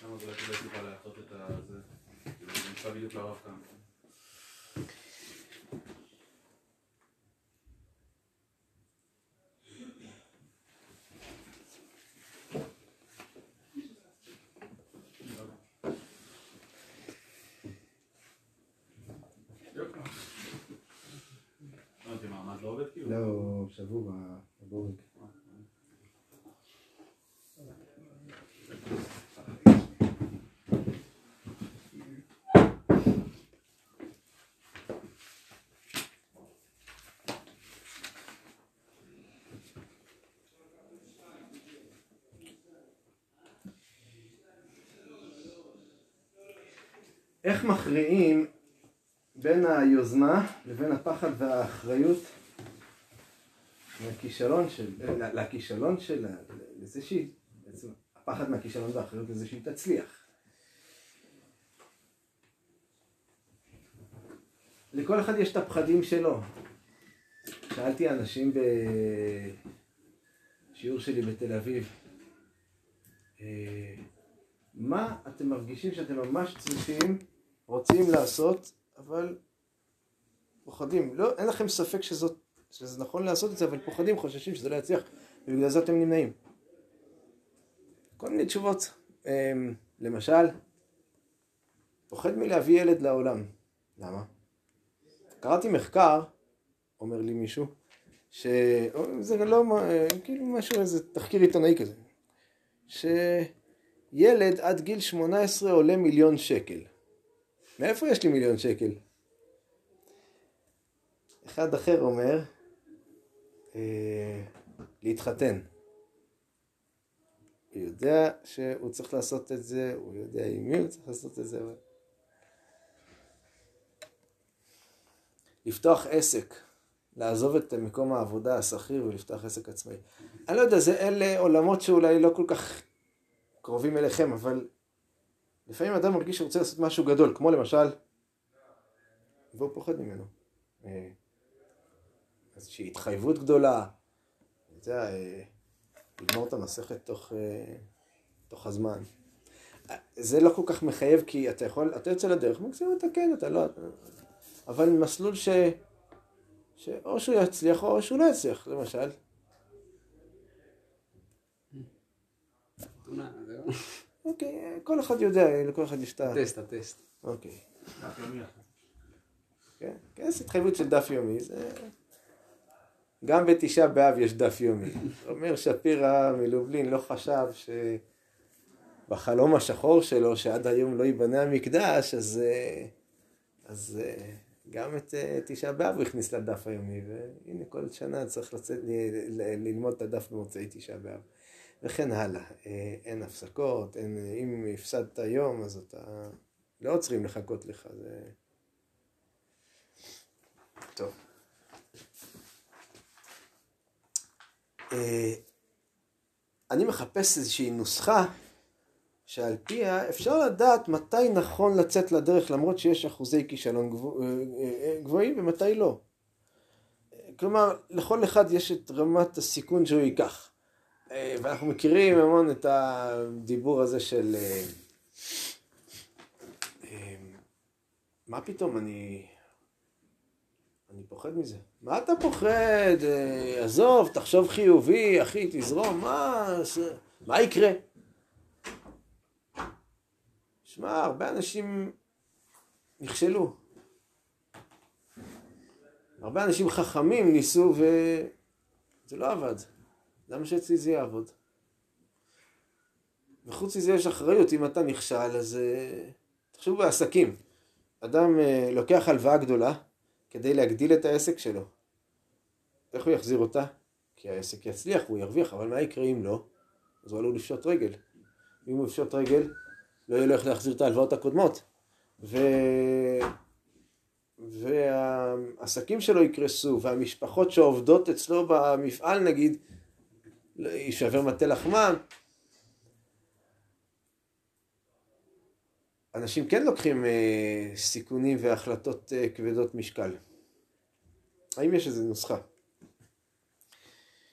שם אז אולי כדאי טיפה לעשות את זה. זה נמצא בדיוק לרב כאן. לא, שבור בבורג. איך מכריעים בין היוזמה לבין הפחד והאחריות לכישלון שלה, לזה שהיא, בעצם הפחד מהכישלון והאחריות לזה שהיא תצליח. לכל אחד יש את הפחדים שלו. שאלתי אנשים בשיעור שלי בתל אביב, מה אתם מרגישים שאתם ממש צריכים, רוצים לעשות, אבל פוחדים? לא, אין לכם ספק שזה נכון לעשות את זה, אבל פוחדים, חוששים שזה לא יצליח, ובגלל זה אתם נמנעים. כל מיני תשובות. למשל, פוחד מלהביא ילד לעולם. למה? קראתי מחקר, אומר לי מישהו, שזה לא, כאילו משהו, איזה תחקיר עיתונאי כזה, שילד עד גיל 18 עולה 1,000,000 שקל. מאיפה יש לי 1,000,000 שקל? אחד אחר אומר, להתחתן. הוא יודע שהוא צריך לעשות את זה, הוא יודע עם מי הוא צריך לעשות את זה. לפתוח עסק, לעזוב את מקום העבודה השכיר ולפתוח עסק עצמאי. אני לא יודע, אלה עולמות שאולי לא כל כך קרובים אליכם, אבל לפעמים אדם מרגיש שרוצה לעשות משהו גדול, כמו למשל, והוא פוחד ממנו. איזושהי התחייבות גדולה, לגמור את המסכת תוך הזמן. זה לא כל כך מחייב, כי אתה יוצא לדרך, מקסימום אתה כן, אתה לא, אבל מסלול שאו שהוא יצליח או שהוא לא יצליח, למשל. אוקיי, כל אחד יודע, לכל אחד יש את הטסט. אוקיי. דף יומי. כן, זה התחייבות של דף יומי, זה... גם בתשעה באב יש דף יומי. אומר שפירא מלובלין לא חשב שבחלום השחור שלו, שעד היום לא ייבנה המקדש, אז גם את תשעה באב הוא הכניס לדף היומי, והנה כל שנה צריך ללמוד את הדף במוצאי תשעה באב. וכן הלאה, אין הפסקות, אם הפסדת היום, אז אתה לא עוצרים לחכות לך. טוב. אני מחפש איזושהי נוסחה שעל פיה אפשר לדעת מתי נכון לצאת לדרך למרות שיש אחוזי כישלון גבוהים ומתי לא. כלומר, לכל אחד יש את רמת הסיכון שהוא ייקח. ואנחנו מכירים המון את הדיבור הזה של מה פתאום אני פוחד מזה. מה אתה פוחד? עזוב, תחשוב חיובי, אחי, תזרום, מה יקרה? שמע, הרבה אנשים נכשלו. הרבה אנשים חכמים ניסו וזה לא עבד. למה שאצלי זה יעבוד? וחוץ מזה יש אחריות, אם אתה נכשל, אז תחשבו בעסקים. אדם לוקח הלוואה גדולה כדי להגדיל את העסק שלו. איך הוא יחזיר אותה? כי העסק יצליח, הוא ירוויח, אבל מה יקרה אם לא? אז הוא עלול לפשוט רגל. אם הוא יפשוט רגל, לא יהיה לו איך להחזיר את ההלוואות הקודמות. והעסקים שלו יקרסו, והמשפחות שעובדות אצלו במפעל, נגיד, יישבר מטה לחמם. אנשים כן לוקחים סיכונים והחלטות כבדות משקל. האם יש איזו נוסחה?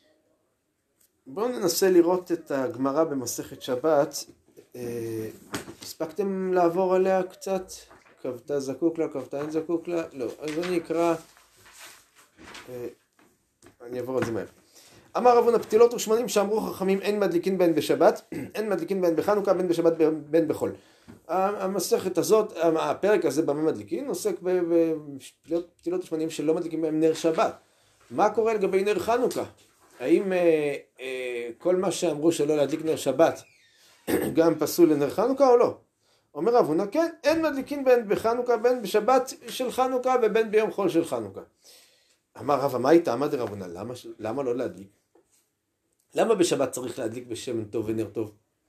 בואו ננסה לראות את הגמרא במסכת שבת הספקתם לעבור עליה קצת? כבתה זקוק לה, כבתה אין זקוק לה? לא. אז אני אקרא, אני אעבור על זה מהר. אמר רב הונא, פתילות ושמנים שאמרו חכמים אין מדליקין בהן בשבת, אין מדליקין בהן בחנוכה, בין בשבת בין בחול. המסכת הזאת, הפרק הזה במה מדליקין, עוסק בפתילות ושמנים שלא מדליקים בהם נר שבת. מה קורה לגבי נר חנוכה? האם כל מה שאמרו שלא להדליק נר שבת גם פסול לנר חנוכה או לא? אומר רב הונא, כן, אין מדליקין בין בחנוכה, בין בשבת של חנוכה ובין ביום חול של חנוכה. אמר רבא, מה איתה? אמר רב הונא, למה לא להדליק? למה בשבת צריך להדליק בשמן טוב ונר טוב?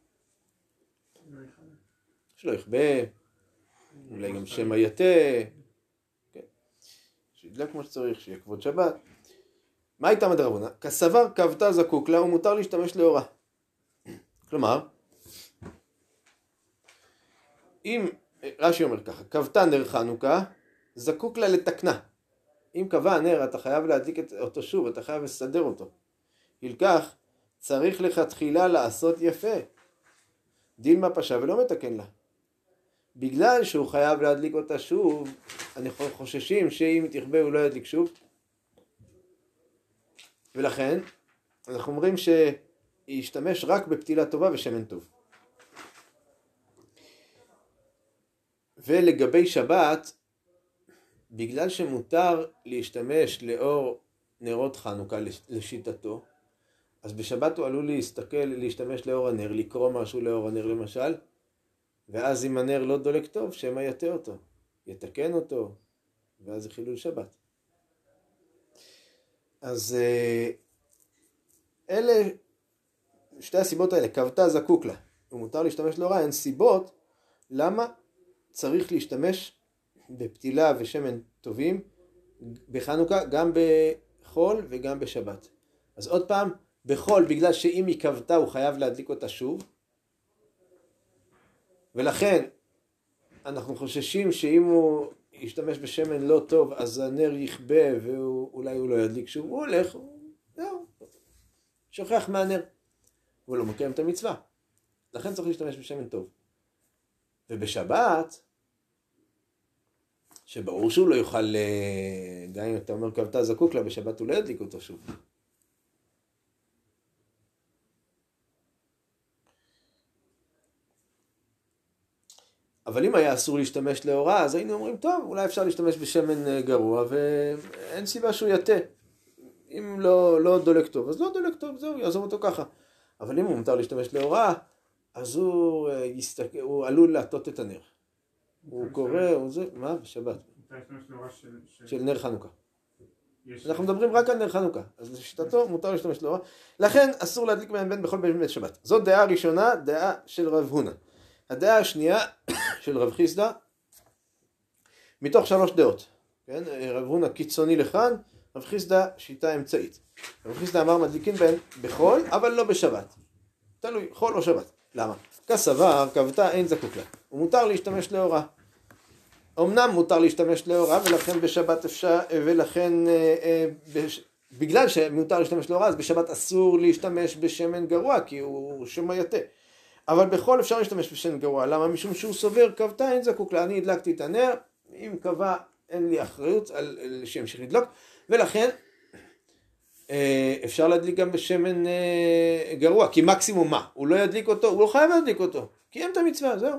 שלא יכבה, אולי גם שמא יתה, כן. שידלק כמו שצריך, שיהיה כבוד שבת. מה איתה? אמר רב הונא, כסבר כבתה זקוק לה ומותר להשתמש לאורה. כלומר, אם רש"י אומר ככה, כבתה נר חנוכה, זקוק לה לתקנה. אם קבע הנר, אתה חייב להדליק אותו שוב, אתה חייב לסדר אותו. הלקח, צריך לכתחילה לעשות יפה. דילמה פשע ולא מתקן לה. בגלל שהוא חייב להדליק אותה שוב, אני חוששים שאם תכבה הוא לא ידליק שוב. ולכן, אנחנו אומרים שישתמש רק בפתילה טובה ושמן טוב. ולגבי שבת, בגלל שמותר להשתמש לאור נרות חנוכה לשיטתו, אז בשבת הוא עלול להשתמש לאור הנר, לקרוא משהו לאור הנר למשל, ואז אם הנר לא דולק טוב, שמא יתה אותו, יתקן אותו, ואז זה חילול שבת. אז אלה, שתי הסיבות האלה, כבתה זקוק לה, ומותר להשתמש לאורה, הן סיבות למה צריך להשתמש בפתילה ושמן טובים בחנוכה, גם בחול וגם בשבת. אז עוד פעם, בחול, בגלל שאם היא כבתה הוא חייב להדליק אותה שוב, ולכן אנחנו חוששים שאם הוא ישתמש בשמן לא טוב, אז הנר יכבה ואולי הוא לא ידליק שוב, הוא הולך, זהו, שוכח מהנר, הוא לא מקיים את המצווה. לכן צריך להשתמש בשמן טוב. ובשבת, שברור שהוא לא יוכל, גם אם אתה אומר כבתה זקוק לה, בשבת הוא לא ידליק אותו שוב. אבל אם היה אסור להשתמש לאורה, אז היינו אומרים, טוב, אולי אפשר להשתמש בשמן גרוע, ואין סיבה שהוא יתה. אם לא דולק טוב, אז לא דולק טוב, זהו, יעזוב אותו ככה. אבל אם הוא מותר להשתמש לאורה, אז הוא עלול להטות את הנר. הוא קורא, הוא זה, מה? בשבת. של נר חנוכה. אנחנו מדברים רק על נר חנוכה, אז לשיטתו מותר להשתמש לאורה. לכן אסור להדליק בהם בין בכל בין שבת. זאת דעה ראשונה, דעה של רב הונא. הדעה השנייה של רב חיסדא, מתוך 3 דעות. כן? רב הונא קיצוני לכאן, רב חיסדא שיטה אמצעית. רב חיסדא אמר מדליקים בהם בחול, אבל לא בשבת. תלוי, חול או שבת. למה? כסבר, כבתה, אין זקוק לה. ומותר להשתמש לאורה. אמנם מותר להשתמש לאורה, ולכן בשבת אפשר, ולכן בגלל שמותר להשתמש לאורה, אז בשבת אסור להשתמש בשמן גרוע, כי הוא שמא יתה. אבל בכל אפשר להשתמש בשמן גרוע. למה? משום שהוא סובר, כבתה, אין זקוק לה. אני הדלקתי את הנר, אם קבע, אין לי אחריות על שימשיך לדלוק, ולכן אפשר להדליק גם בשמן גרוע, כי מקסימום מה? הוא לא ידליק אותו, הוא לא חייב להדליק אותו, קיים את המצווה, זהו.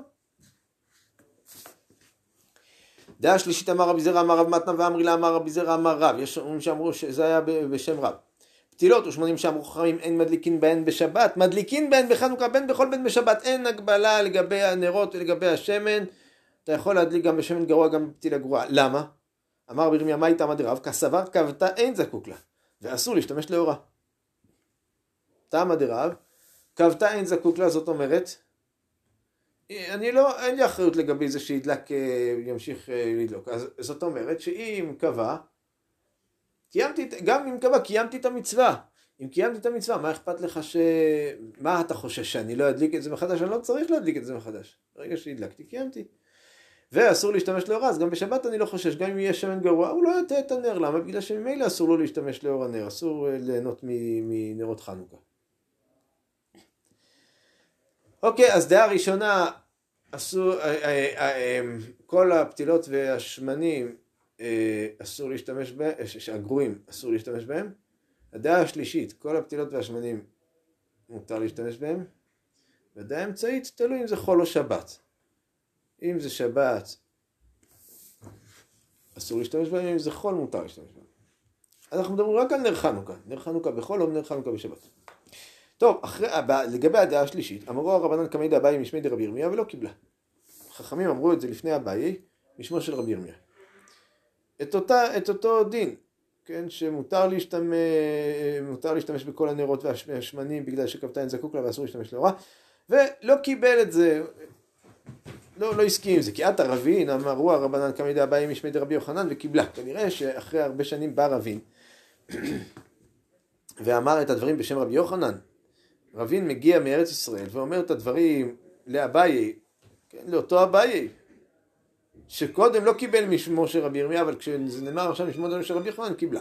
דעה שלישית אמר רבי זרע, אמר רב מתנה, ואמרי לה אמר רבי זרע, אמר רב. יש אומרים שאמרו שזה היה בשם רב. פתילות ושמנים שאמרו חכמים, אין מדליקין בהן בשבת, מדליקין בהן בחנוכה, בין בכל בין בשבת. אין הגבלה לגבי הנרות ולגבי השמן, אתה יכול להדליק גם בשמן גרוע, גם בפתילה גרועה. למה? אמר בירמיה, מה איתה רב? כסבר כבתה, אין זקוק לה, ואסור להשתמש לאורה. טעם דרב, כבתה אין זקוק לה, זאת אומרת, אין לי אחריות לגבי זה שידלק, ימשיך לדלוק. אז זאת אומרת שאם קבע, גם אם קבע, קיימתי את המצווה. אם קיימתי את המצווה, מה אכפת לך מה אתה חושש, שאני לא אדליק את זה מחדש? אני לא צריך להדליק את זה מחדש. ברגע שהדלקתי, קיימתי. ואסור להשתמש לאורה, אז גם בשבת אני לא חושש, גם אם יהיה שמן גרוע, הוא לא יתה את הנר. למה? בגלל שממילא אסור לו להשתמש לאור הנר, אסור ליהנות מנרות חנוכה. אוקיי, אז דעה ראשונה, אסור, כל הפתילות והשמנים אסור להשתמש בהם, הגרועים אסור להשתמש בהם. הדעה השלישית, כל הפתילות והשמנים מותר להשתמש בהם. והדעה האמצעית, תלוי אם זה חול או שבת. אם זה שבת, אסור להשתמש בהם, אם זה חול מותר להשתמש בהם. אנחנו מדברים רק על נר חנוכה. נר חנוכה בחול או נר חנוכה בשבת. טוב, לגבי הדעה השלישית, אמרו הרבנן קמי דאביי משמי דרבי ירמיה ולא קיבלה. חכמים אמרו את זה לפני אביי, משמו של רבי ירמיה. את אותו דין, כן, שמותר להשתמש בכל הנרות והשמנים בגלל שכבתה אין זקוק לה ואסור להשתמש לאורה, ולא קיבל את זה, לא הסכים עם זה, כי את הרבין, אמרו הרבנן קמי דאביי משמי דרבי יוחנן וקיבלה. כנראה שאחרי הרבה שנים בא רבין, ואמר את הדברים בשם רבי יוחנן, רבין מגיע מארץ ישראל ואומר את הדברים לאביי, כן, לאותו אביי, שקודם לא קיבל משמו של רבי ירמיה, אבל כשזה נאמר עכשיו משמו של רבי יוחנן, קיבלה.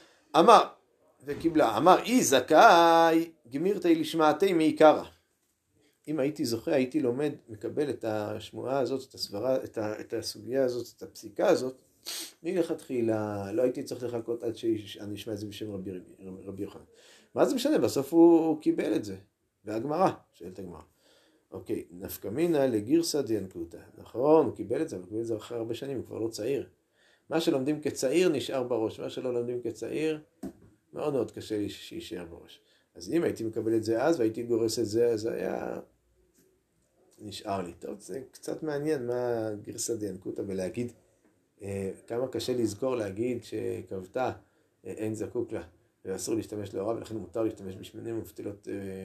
אמר, אי זכאי גמירתי לשמעתי מעיקרא. אם הייתי זוכה, הייתי לומד, מקבל את השמועה הזאת, את הסברה, את הסוגיה הזאת, את הפסיקה הזאת, מלכתחילה, לא הייתי צריך לחכות עד שאני אשמע את זה בשם רבי יוחנן. מה זה משנה? בסוף הוא קיבל את זה. והגמרא, שואלת הגמרא. אוקיי, נפקא מינה לגירסא דינקותא. נכון, הוא קיבל את זה, אבל קיבל את זה אחרי הרבה שנים, הוא כבר לא צעיר. מה שלומדים כצעיר נשאר בראש, מה שלא לומדים כצעיר, מאוד מאוד קשה לי שישאר בראש. אז אם הייתי מקבל את זה אז, והייתי גורס את זה, אז היה נשאר לי. טוב, זה קצת מעניין מה גירסא דינקותא ולהגיד, כמה קשה לזכור להגיד שכבתה אין זקוק לה, ואסור להשתמש לאורה, ולכן מותר להשתמש בשמנים ופתילות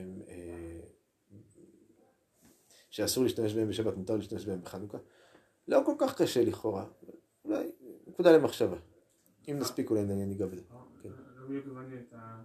שאסור להשתמש בהם בשבת, מותר להשתמש בהם בחנוכה. לא כל כך קשה לכאורה, אולי נקודה למחשבה. אם נספיק אולי ניגע בזה. לא בדיוק הבנתי את ה...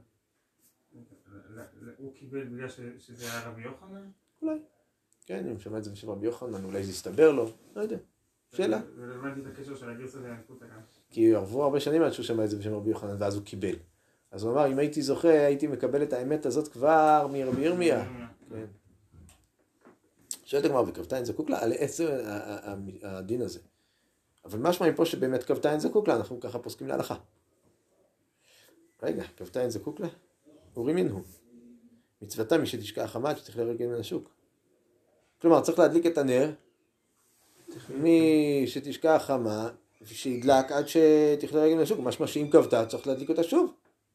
הוא קיבל בגלל שזה היה רבי יוחנן? אולי. כן, אם שמע את זה בשם רבי יוחנן, אולי זה יסתבר לו, לא יודע. שאלה. ולא הבנתי את הקשר של הגרסא דינקותא גם. כי עברו הרבה שנים עד שהוא שמע את זה בשם רבי יוחנן, ואז הוא קיבל. אז הוא אמר, אם הייתי זוכה, הייתי מקבל את האמת הזאת כבר מרבי ירמיה. כן. שואלת הגמרא, וכבתה אין זקוק לה? על עצם הדין הזה. אבל משמע מפה שבאמת כבתה אין זקוק לה, אנחנו ככה פוסקים להלכה. רגע, כבתה אין זקוק לה? אורי מינו. מצוותה מי שתשקע החמה, שתכלה רגל מן השוק. כלומר, צריך להדליק את הנר, מי שתשקע החמה, שידלק עד שתכלה רגל מן השוק. משמע שאם כבתה, צריך להדליק אותה שוב.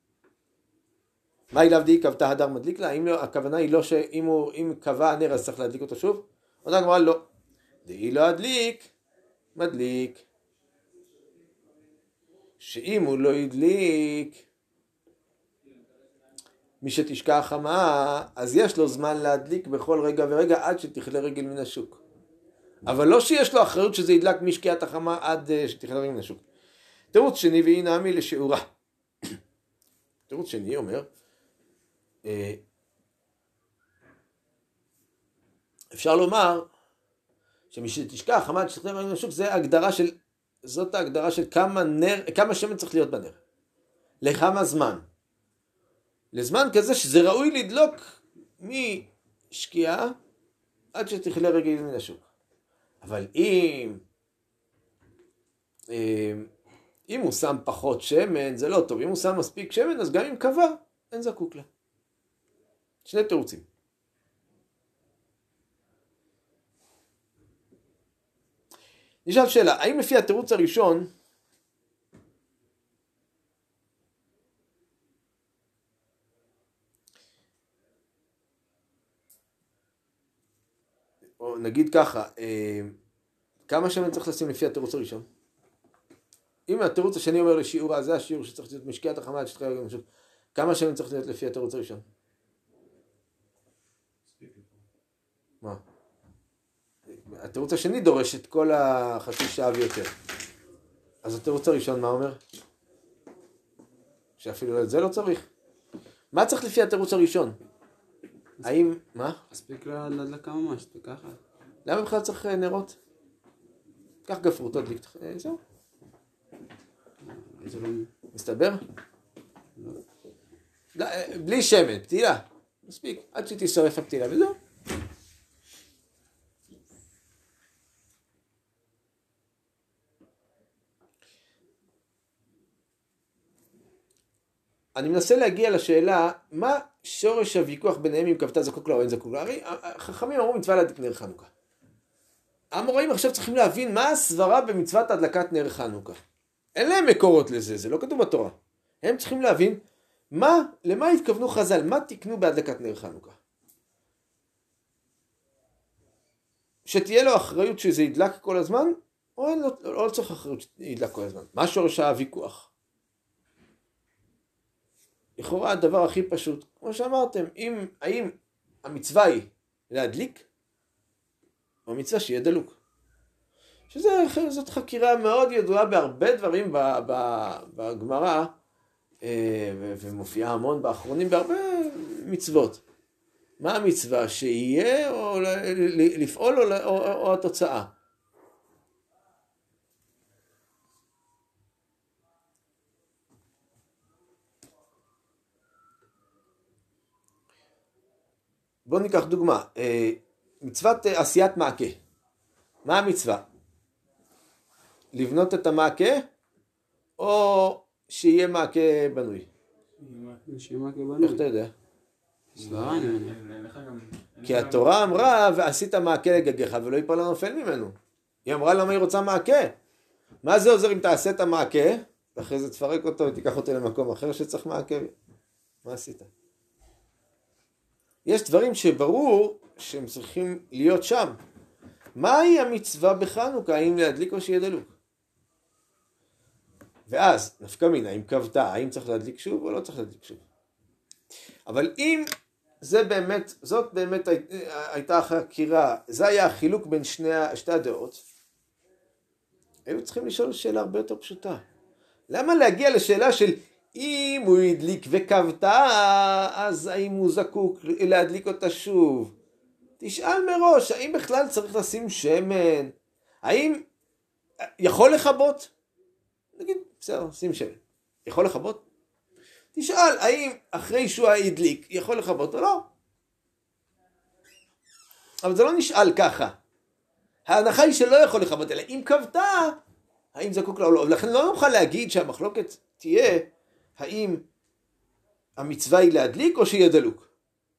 מה היא להבדיק? כבתה הדר מדליק לה? הכוונה היא לא שאם קבע הנר אז צריך להדליק אותו שוב? עונה גמרא לא. דהי לא הדליק, מדליק. שאם הוא לא ידליק, מי שתשקע החמה, אז יש לו זמן להדליק בכל רגע ורגע עד שתכלה רגל מן השוק. אבל לא שיש לו אחריות שזה ידלק משקיעת החמה עד שתכלה רגל מן השוק. תירוץ שני והיא נעמי לשיעורה. תירוץ שני אומר, אפשר לומר שמי שתשקע החמה עד שתכלה רגל מן השוק, זאת ההגדרה של כמה שמן צריך להיות בנר. לכמה זמן. לזמן כזה שזה ראוי לדלוק משקיעה עד שתכלה רגל מן השוק. אבל אם הוא שם פחות שמן, זה לא טוב. אם הוא שם מספיק שמן, אז גם אם קבע, אין זקוק לה. שני תירוצים. נשאל שאלה, האם לפי התירוץ הראשון, או נגיד ככה, כמה שמן צריך לשים לפי התירוץ הראשון? אם התירוץ השני אומר לשיעורה, זה השיעור שצריך להיות משקיעת החמה עד שתכלה רגל מן השוק. כמה שמן צריך להיות לפי התירוץ הראשון? מה? התירוץ השני דורש את כל החצי שעה ויותר. אז התירוץ הראשון מה אומר? שאפילו את זה לא צריך. מה צריך לפי התירוץ הראשון? האם, מה? מספיק להדלקה ממש, וככה. למה בכלל צריך נרות? קח גפרור, תדליק, זהו. זה לא... מסתבר? לא, בלי שמן, פתילה. מספיק, עד שתשרף הפתילה, וזהו. אני מנסה להגיע לשאלה, מה שורש הוויכוח ביניהם אם כבתה זקוק לה או אין זקוק לה? הרי החכמים אמרו מצווה להדליק נר חנוכה. האמוראים עכשיו צריכים להבין מה הסברה במצוות הדלקת נר חנוכה. אין להם מקורות לזה, זה לא כתוב בתורה. הם צריכים להבין למה התכוונו חז"ל, מה תקנו בהדלקת נר חנוכה. שתהיה לו אחריות שזה ידלק כל הזמן, או אין לו, לא צריך אחריות שידלק כל הזמן. מה שורש הוויכוח? לכאורה הדבר הכי פשוט, כמו שאמרתם, האם המצווה היא להדליק, או המצווה שיהיה דלוק. שזאת חקירה מאוד ידועה בהרבה דברים בגמרא, ומופיעה המון באחרונים בהרבה מצוות. מה המצווה? שיהיה או לפעול או התוצאה? בואו ניקח דוגמה. מצוות עשיית מעקה. מה המצווה? לבנות את המעקה או שיהיה מעקה בנוי? שיהיה מעקה בנוי. איך אתה יודע? סברה אני מניח. כי התורה אמרה ועשית מעקה לגגיך ולא ייפול הנופל ממנו. היא אמרה למה היא רוצה מעקה. מה זה עוזר אם תעשה את המעקה ואחרי זה תפרק אותו ותיקח אותו למקום אחר שצריך מעקה? מה עשית? יש דברים שברור שהם צריכים להיות שם. מהי המצווה בחנוכה? האם להדליק או שיהיה דלוק? ואז נפקא מינה, אם כבתה, האם צריך להדליק שוב או לא צריך להדליק שוב? אבל אם זאת באמת הייתה החקירה, זה היה החילוק בין שתי הדעות, היו צריכים לשאול שאלה הרבה יותר פשוטה. למה להגיע לשאלה של אם הוא הדליק וכבתה, אז האם הוא זקוק להדליק אותה שוב? תשאל מראש, האם בכלל צריך לשים שמן? האם יכול לכבות? נגיד, בסדר, שים שמן. יכול לכבות? תשאל, האם אחרי שהוא הדליק, יכול לכבות או לא? אבל זה לא נשאל ככה. ההנחה היא שלא יכול לכבות, אלא אם כבתה, האם זקוק לה או לא. ולכן לא נוכל להגיד שהמחלוקת תהיה, האם המצווה היא להדליק או שיהיה דלוק.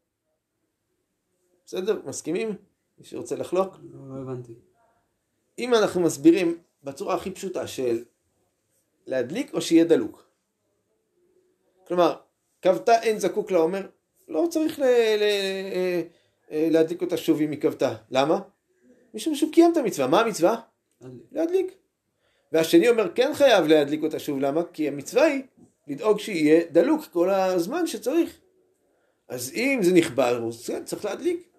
בסדר? מסכימים? מי שרוצה לחלוק? לא הבנתי. אם אנחנו מסבירים בצורה הכי פשוטה של להדליק או שיהיה דלוק. כלומר, כבתה אין זקוק לה, אומר, לא צריך להדליק אותה שוב אם היא כבתה. למה? משום שהוא קיים את המצווה. מה המצווה? להדליק. והשני אומר, כן חייב להדליק אותה שוב. למה? כי המצווה היא לדאוג שיהיה דלוק כל הזמן שצריך. אז אם זה נכבל, צריך להדליק.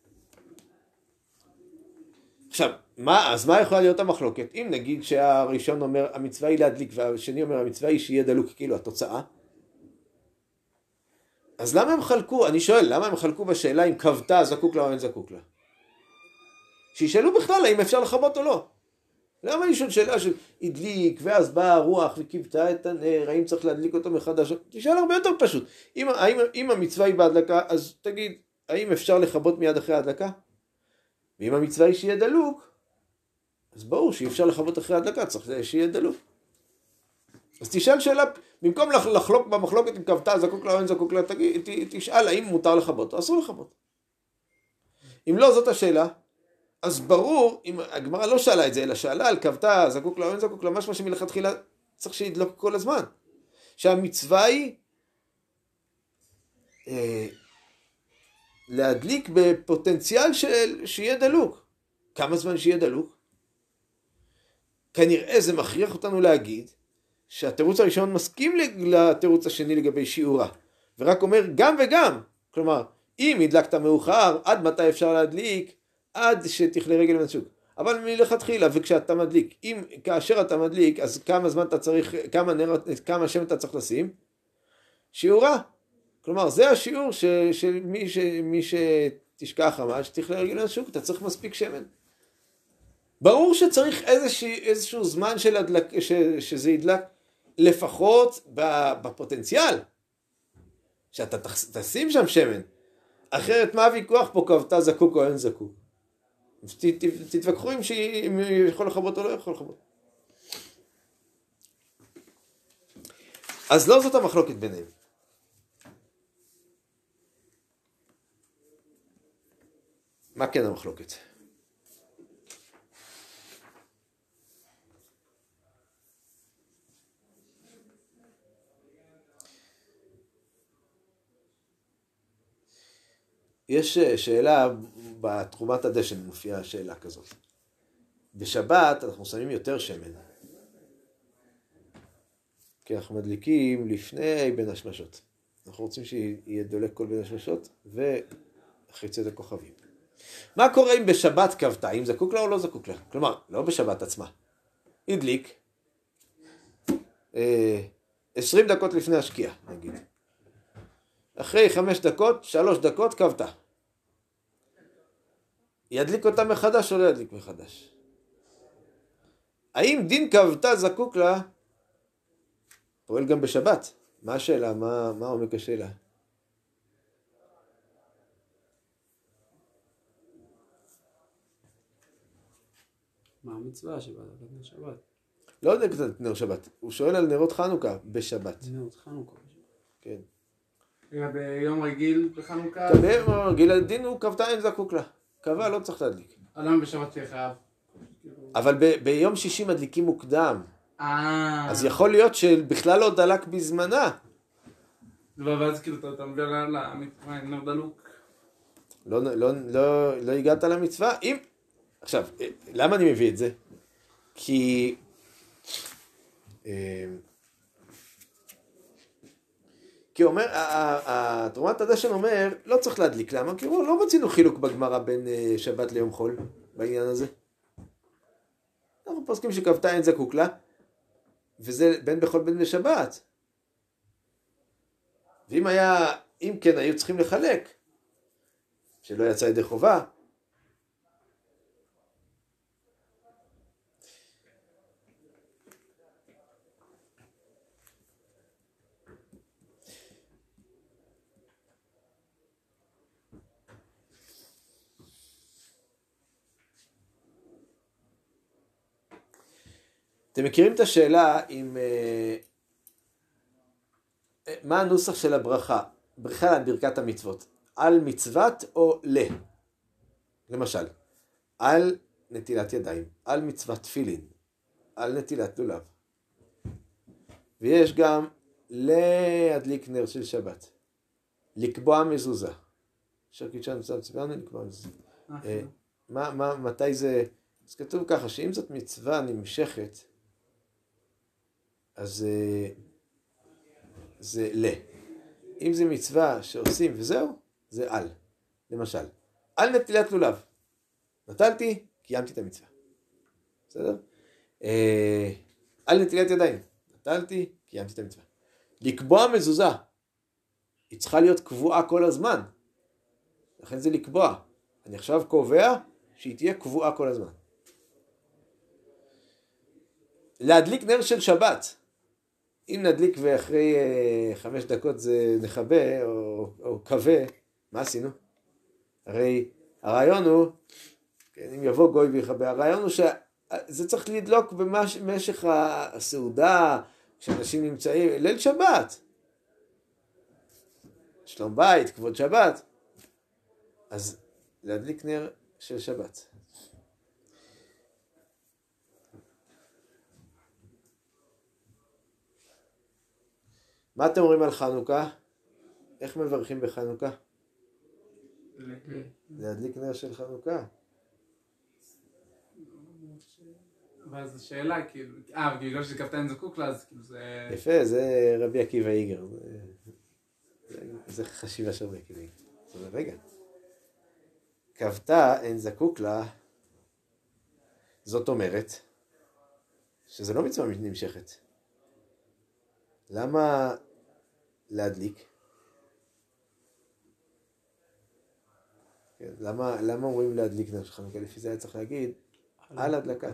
עכשיו, אז מה יכולה להיות המחלוקת? אם נגיד שהראשון אומר המצווה היא להדליק והשני אומר המצווה היא שיהיה דלוק, כאילו התוצאה. אז למה הם חלקו? אני שואל, למה הם חלקו בשאלה אם כבתה זקוק לה או אין זקוק לה? שישאלו בכלל האם אפשר לכבות או לא. למה לשאול שאלה של הדליק ואז באה הרוח וכיבתה את הנר, האם צריך להדליק אותו מחדש? תשאל הרבה יותר פשוט. אם המצווה היא בהדלקה, אז תגיד, האם אפשר לכבות מיד אחרי ההדלקה? ואם המצווה היא שיהיה דלוק, אז ברור שאי אפשר לכבות אחרי ההדלקה, צריך שיהיה דלוק. אז תשאל שאלה, במקום לחלוק במחלוקת אם כבתה זקוק לה או אין זקוק לה, תשאל האם מותר לכבות או אסור לכבות. אם לא זאת השאלה, אז ברור, אם הגמרא לא שאלה את זה, אלא שאלה על כבתה זקוק לה או אין זקוק לה, משמע שמלכתחילה צריך שידלוק כל הזמן. שהמצווה היא להדליק בפוטנציאל שיהיה דלוק. כמה זמן שיהיה דלוק? כנראה זה מכריח אותנו להגיד שהתירוץ הראשון מסכים לתירוץ השני לגבי שיעורה, ורק אומר גם וגם. כלומר, אם הדלקת מאוחר, עד מתי אפשר להדליק? עד שתכלה רגל מן השוק. אבל מלכתחילה, וכשאתה מדליק, כאשר אתה מדליק, אז כמה זמן אתה צריך, כמה שם אתה צריך לשים? שיעורה. כלומר, זה השיעור של מי שתשכח חמה, שתכלה רגל מן השוק, אתה צריך מספיק שמן. ברור שצריך איזשהו זמן שזה ידלק, לפחות בפוטנציאל, שאתה תשים שם שמן. אחרת מה הוויכוח פה, כבתה זקוק או אין זקוק? תתווכחו אם יכול לכבות או לא יכול לכבות. אז לא זאת המחלוקת ביניהם. מה כן המחלוקת? יש שאלה, בתרומת הדשן מופיעה שאלה כזאת. בשבת אנחנו שמים יותר שמן. כי אנחנו מדליקים לפני בין השמשות. אנחנו רוצים שיהיה דולק כל בין השמשות, ואחרי צאת הכוכבים. מה קורה אם בשבת כבתה? אם זקוק לה או לא זקוק לה? כלומר, לא בשבת עצמה. הדליק 20 דקות לפני השקיעה, נגיד. אחרי 5 דקות, 3 דקות כבתה. ידליק אותה מחדש או לא ידליק מחדש? האם דין כבתה זקוק לה פועל גם בשבת? מה השאלה? מה עומק השאלה? מה המצווה שבאת נר שבת? לא יודע קצת נר שבת. הוא שואל על נרות חנוכה בשבת. נרות חנוכה. כן. ביום רגיל בחנוכה? ביום רגיל הדין הוא כבתה אין זקוק לה. קבע לא צריך להדליק. למה בשבת שחייב? אבל ביום שישי מדליקים מוקדם. אז יכול להיות שבכלל לא דלק בזמנה. ואז כאילו אתה מביא למצווה נר דלוק. לא הגעת למצווה. עכשיו, למה אני מביא את זה? כי אומר, תרומת הדשן אומר, לא צריך להדליק. למה? כי לא מצינו חילוק בגמרא בין שבת ליום חול בעניין הזה. אנחנו פוסקים שכבתה אין זקוק לה, וזה בין בכל בין בשבת. אם כן היו צריכים לחלק, שלא יצא ידי חובה, אתם מכירים את השאלה מה הנוסח של הברכה? ברכה על ברכת המצוות. על מצוות או למשל, על נטילת ידיים, על מצוות תפילין, על נטילת לולב. ויש גם להדליק נר של שבת. לקבוע מזוזה. קידשנו מצוות ציוונו לקבוע מזוזה. מתי זה? אז כתוב ככה, שאם זאת מצווה נמשכת, אז זה אם זה מצווה שעושים וזהו, זה על. למשל, על נטילת לולב. נטלתי, קיימתי את המצווה. בסדר? על נטילת ידיים. נטלתי, קיימתי את המצווה. לקבוע מזוזה. היא צריכה להיות קבועה כל הזמן. לכן זה לקבוע. אני עכשיו קובע שהיא תהיה קבועה כל הזמן. להדליק נר של שבת. אם נדליק ואחרי 5 דקות זה נחבא או קווה, מה עשינו? הרי הרעיון הוא, כן, אם יבוא גוי ויחבא, הרעיון הוא שזה צריך לדלוק במשך הסעודה, כשאנשים נמצאים, ליל שבת. שלום בית, כבוד שבת. אז להדליק נר של שבת. מה אתם אומרים על חנוכה? איך מברכים בחנוכה? להדליק נר של חנוכה. ואז השאלה, כאילו, בגלל שכבתה אין זקוק לה, אז כאילו זה... יפה, זה רבי עקיבא איגר. זה חשיבה של רבי עקיבא איגר. זאת אומרת, רגע. כבתה אין זקוק לה, זאת אומרת, שזה לא מצווה נמשכת. למה להדליק? כן, למה אומרים להדליק נר של חנוכה? לפי זה היה צריך להגיד על הדלקת.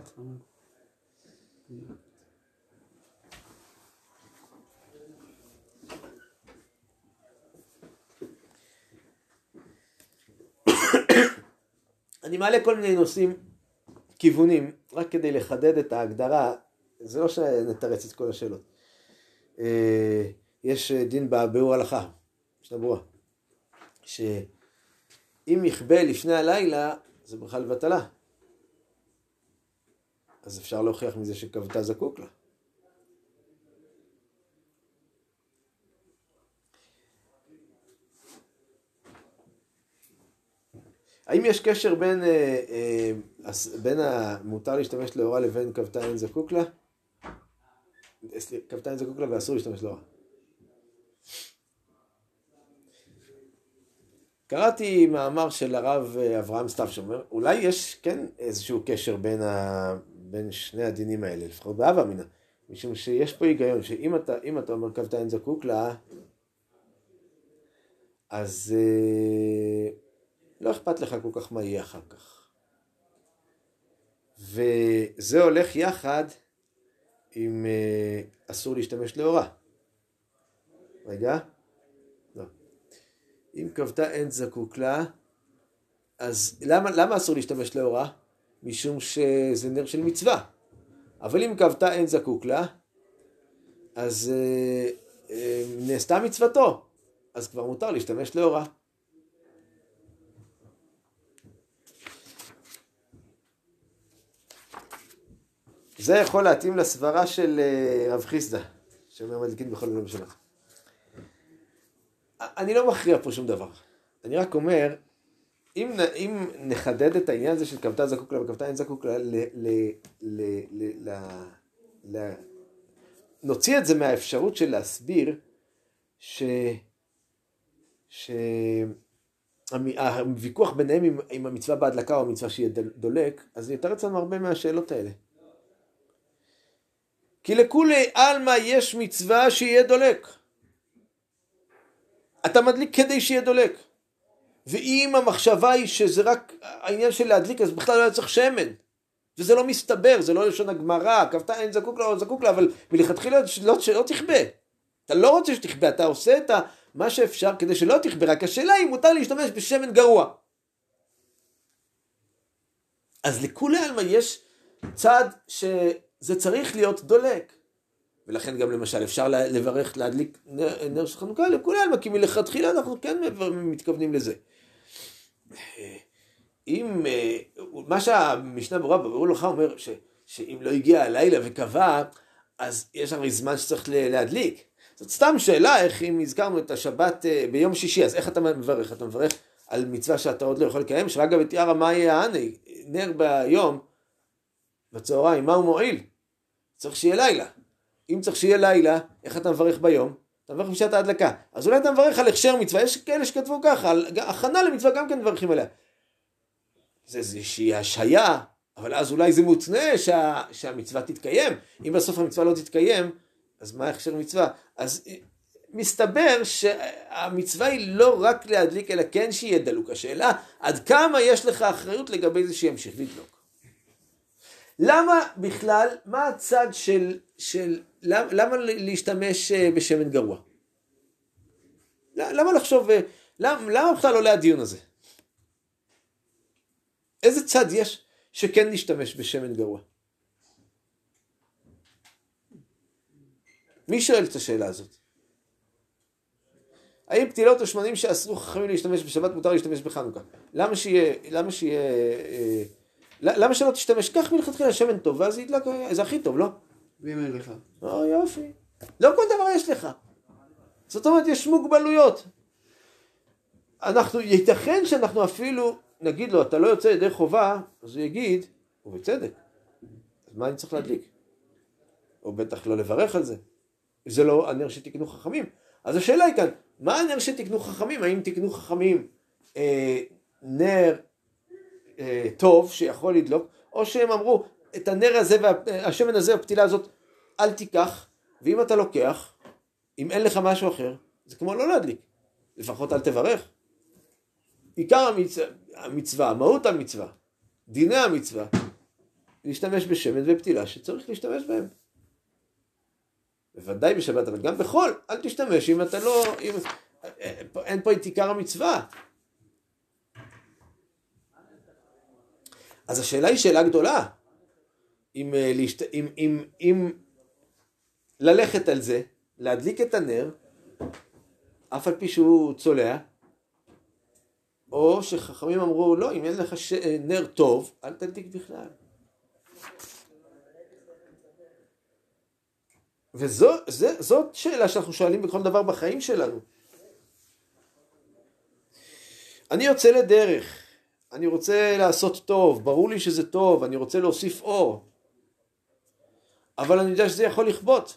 אני מעלה כל מיני נושאים, כיוונים, רק כדי לחדד את ההגדרה. זה לא שנתרץ את כל השאלות. יש דין בביאור הלכה, משנה ברורה, שאם אם יכבה לפני הלילה, זה ברכה לבטלה. אז אפשר להוכיח מזה שכבתה זקוק לה. האם יש קשר בין המותר להשתמש לאורה לבין כבתה אין זקוק לה? כבתה אין זקוק לה ואסור להשתמש לאורה. קראתי מאמר של הרב אברהם סתיו שאומר, אולי יש כן איזשהו קשר בין שני הדינים האלה, לפחות בהווה אמינא, משום שיש פה היגיון, שאם אתה אומר כבתה אין זקוק לה, אז לא אכפת לך כל כך מה יהיה אחר כך. וזה הולך יחד עם אסור להשתמש לאורה. רגע. לא. אם כבתה אין זקוק לה, אז למה אסור להשתמש לאורה? משום שזה נר של מצווה. אבל אם כבתה אין זקוק לה, אז נעשתה מצוותו. אז כבר מותר להשתמש לאורה. זה יכול להתאים לסברה של רב חיסדא, שאומר מדליקין בכל עולם בשבת. אני לא מכריע פה שום דבר. אני רק אומר, אם נחדד את העניין הזה של כבתה זקוק לה וכבתה אין זקוק לה, נוציא את זה מהאפשרות של להסביר הוויכוח ביניהם עם המצווה בהדלקה או המצווה שיהיה דולק, אז יותר אצלנו הרבה מהשאלות האלה. כי לכולי עלמא יש מצווה שיהיה דולק. אתה מדליק כדי שיהיה דולק. ואם המחשבה היא שזה רק העניין של להדליק, אז בכלל לא היה צריך שמן. וזה לא מסתבר, זה לא לשון הגמרא, כבתה אין זקוק לה או זקוק לה, אבל מלכתחילה שלא תכבה. אתה לא רוצה שתכבה, אתה עושה את מה שאפשר כדי שלא תכבה, רק השאלה היא מותר להשתמש בשמן גרוע. אז לכולי עלמא יש צד שזה צריך להיות דולק. ולכן גם למשל אפשר לברך להדליק נר של חנוכה לכולי עלמא, כי מלכתחילה אנחנו כן מתכוונים לזה. אם מה שהמשנה ברורה בברור לך אומר שאם לא הגיע הלילה וקבע, אז יש הרי זמן שצריך להדליק. זאת סתם שאלה, איך אם הזכרנו את השבת ביום שישי, אז איך אתה מברך? אתה מברך על מצווה שאתה עוד לא יכול לקיים, שרגע ותיארה מה יהיה העני, נר ביום, בצהריים, מה הוא מועיל? צריך שיהיה לילה. אם צריך שיהיה לילה, איך אתה מברך ביום? אתה מברך בשעת ההדלקה. אז אולי אתה מברך על הכשר מצווה, יש כאלה שכתבו ככה, על הכנה למצווה גם כן מברכים עליה. זה איזושהי השהיה, אבל אז אולי זה מותנה שהמצווה תתקיים. אם בסוף המצווה לא תתקיים, אז מה הכשר מצווה? אז מסתבר שהמצווה היא לא רק להדליק, אלא כן שיהיה דלוק. השאלה, עד כמה יש לך אחריות לגבי זה שימשיך לדלוק? למה בכלל, מה הצד למה להשתמש בשמן גרוע? למה לחשוב, למה בכלל עולה הדיון הזה? איזה צד יש שכן להשתמש בשמן גרוע? מי שואל את השאלה הזאת? האם פתילות או שמנים שאסרו חכמים להשתמש בשבת מותר להשתמש בחנוכה? למה שלא תשתמש? כך מלכתחילה שמן טוב, ואז ידלק, זה הכי טוב, לא? ואם אין לך? יופי. לא כל דבר יש לך. זאת אומרת, יש מוגבלויות. ייתכן שאנחנו אפילו נגיד לו, אתה לא יוצא ידי חובה, אז הוא יגיד, ובצדק, אז מה אני צריך להדליק? או בטח לא לברך על זה. זה לא הנר שתקנו חכמים. אז השאלה היא כאן, מה הנר שתקנו חכמים? האם תקנו חכמים נר טוב שיכול לדלוק, או שהם אמרו, את הנר הזה והשמן הזה, הפתילה הזאת, אל תיקח, ואם אתה לוקח, אם אין לך משהו אחר, זה כמו לא להדליק. לפחות אל תברך. עיקר המצווה, מהות המצווה, דיני המצווה, להשתמש בשמן ופתילה שצריך להשתמש בהם. בוודאי בשבת, אבל גם בחול, אל תשתמש אם אתה לא, אין פה את עיקר המצווה. אז השאלה היא שאלה גדולה. אם ללכת על זה, להדליק את הנר, אף על פי שהוא צולע, או שחכמים אמרו, לא, אם אין לך נר טוב, אל תדליק בכלל. וזאת שאלה שאנחנו שואלים בכל דבר בחיים שלנו. אני יוצא לדרך, אני רוצה לעשות טוב, ברור לי שזה טוב, אני רוצה להוסיף אור, אבל אני יודע שזה יכול לכבות.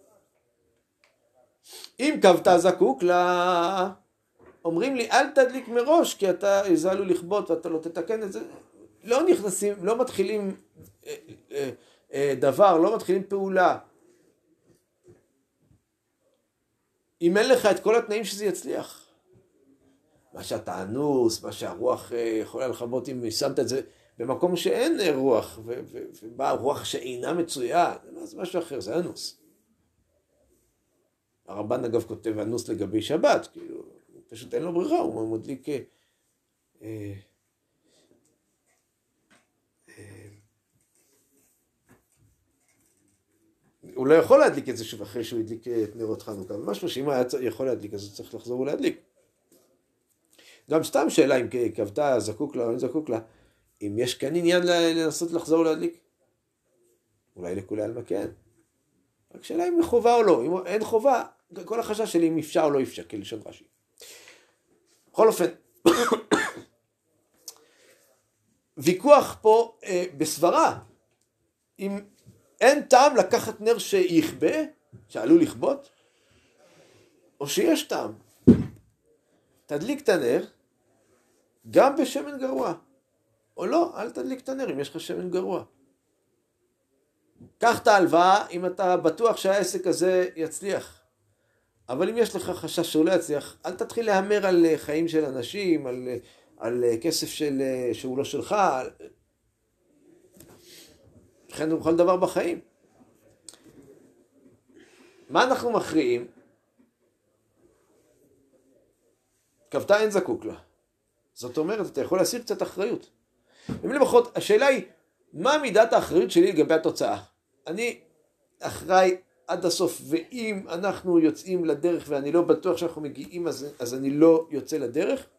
אם כבתה זקוק לה, אומרים לי אל תדליק מראש, כי זה עלול לכבות ואתה לא תתקן את זה. לא נכנסים, לא מתחילים דבר, לא מתחילים פעולה. אם אין לך את כל התנאים שזה יצליח. מה שאתה אנוס, מה שהרוח יכולה לכבות, אם שמת את זה במקום שאין רוח, ובאה רוח שאינה מצויה, זה משהו אחר, זה אנוס. הרמב"ן אגב כותב אנוס לגבי שבת, כאילו, פשוט אין לו ברירה, הוא מדליק... הוא לא יכול להדליק את זה שוב אחרי שהוא הדליק את נרות חנוכה, ומשהו שאם היה יכול להדליק, אז הוא צריך לחזור ולהדליק. גם סתם שאלה אם כבתה זקוק לה או אין זקוק לה, אם יש כאן עניין לנסות לחזור ולהדליק, אולי לכולי עלמא כן. רק שאלה אם חובה או לא, אם אין חובה, כל החשש שלי אם אפשר או לא אפשר, כלשון רש"י. בכל אופן, ויכוח פה בסברה, אם אין טעם לקחת נר שיכבה, שעלול לכבות, או שיש טעם. תדליק את הנר, גם בשמן גרוע. או לא, אל תדליק את הנר אם יש לך שמן גרוע. קח את ההלוואה אם אתה בטוח שהעסק הזה יצליח. אבל אם יש לך חשש שהוא לא יצליח, אל תתחיל להמר על חיים של אנשים, על כסף שהוא לא שלך. לכן הוא בכל דבר בחיים. מה אנחנו מכריעים? כבתה אין זקוק לה. זאת אומרת, אתה יכול להסיר קצת אחריות. במילים אחרות, השאלה היא, מה מידת האחריות שלי לגבי התוצאה? אני אחראי עד הסוף, ואם אנחנו יוצאים לדרך ואני לא בטוח שאנחנו מגיעים, אז אני לא יוצא לדרך?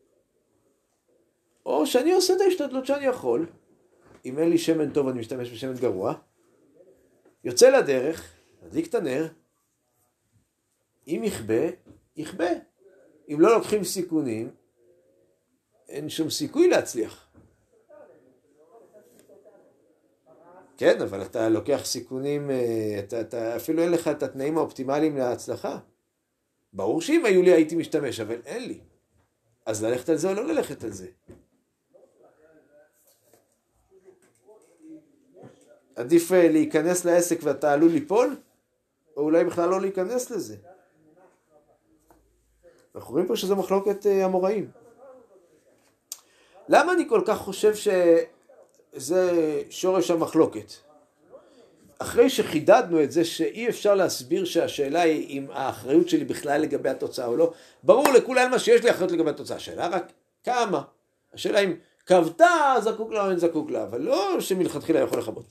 או שאני עושה את ההשתדלות שאני יכול, אם אין לי שמן טוב אני משתמש בשמן גרוע, יוצא לדרך, מדליק את הנר, אם יכבה, יכבה. אם לא לוקחים סיכונים, אין שום סיכוי להצליח. כן, אבל אתה לוקח סיכונים, אתה אפילו אין לך את התנאים האופטימליים להצלחה. ברור שאם היו לי הייתי משתמש, אבל אין לי. אז ללכת על זה או לא ללכת על זה? עדיף להיכנס לעסק ואתה עלול ליפול, או אולי בכלל לא להיכנס לזה. אנחנו רואים פה שזה מחלוקת המוראים. למה אני כל כך חושב שזה שורש המחלוקת? אחרי שחידדנו את זה שאי אפשר להסביר שהשאלה היא אם האחריות שלי בכלל לגבי התוצאה או לא, ברור לכולי עלמא שיש לי אחריות לגבי התוצאה. השאלה רק כמה. השאלה אם כבתה זקוק לה או אין זקוק לה, אבל לא שמלכתחילה יכול לכבות.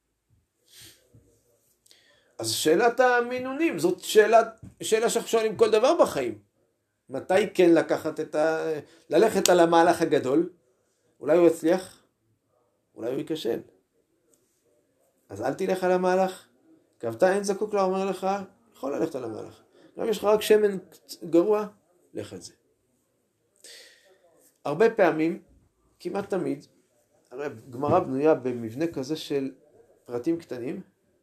אז שאלת המינונים, זאת שאלה שאנחנו שואלים כל דבר בחיים. מתי כן לקחת ללכת על המהלך הגדול? אולי הוא יצליח, אולי הוא ייכשל. אז אל תלך על המהלך. כבתה אין זקוק לה, אומר לך, יכול ללכת על המהלך. גם יש לך רק שמן גרוע, לך על זה. הרבה פעמים, כמעט תמיד, הרי גמרא בנויה במבנה כזה של פרטים קטנים,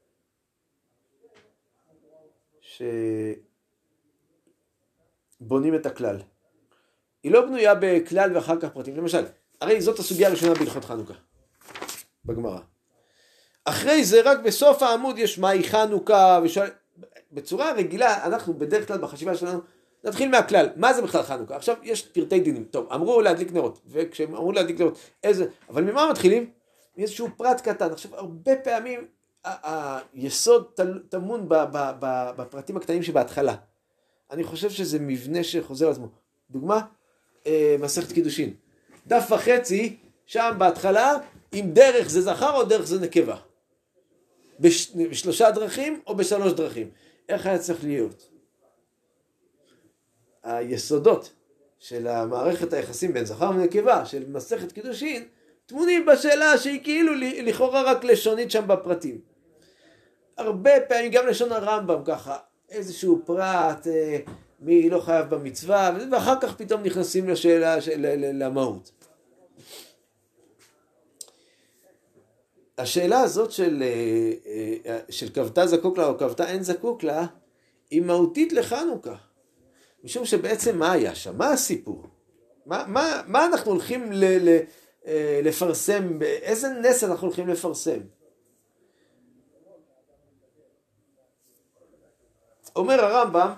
שבונים את הכלל. היא לא בנויה בכלל ואחר כך פרטים. למשל, הרי זאת הסוגיה הראשונה בהלכות חנוכה, בגמרא. אחרי זה רק בסוף העמוד יש מהי חנוכה, בצורה רגילה, אנחנו בדרך כלל בחשיבה שלנו, נתחיל מהכלל, מה זה בכלל חנוכה? עכשיו יש פרטי דינים, טוב, אמרו להדליק נרות, וכשהם אמרו להדליק נרות, אבל ממה מתחילים? מאיזשהו פרט קטן. עכשיו הרבה פעמים היסוד טמון בפרטים הקטנים שבהתחלה. אני חושב שזה מבנה שחוזר על עצמו. דוגמה, מסכת קידושין. דף וחצי, שם בהתחלה, אם דרך זה זכר או דרך זה נקבה. בשלושה דרכים או בשלוש דרכים. איך היה צריך להיות? היסודות של המערכת היחסים בין זכר ונקבה, של מסכת קידושין, טמונים בשאלה שהיא כאילו לכאורה רק לשונית שם בפרטים. הרבה פעמים גם לשון הרמב"ם ככה, איזשהו פרט, מי לא חייב במצווה, ואחר כך פתאום נכנסים לשאלה, למהות. השאלה הזאת של כבתה זקוק לה או כבתה אין זקוק לה, היא מהותית לחנוכה. משום שבעצם מה היה שם? מה הסיפור? מה אנחנו הולכים לפרסם? איזה נס אנחנו הולכים לפרסם? אומר הרמב"ם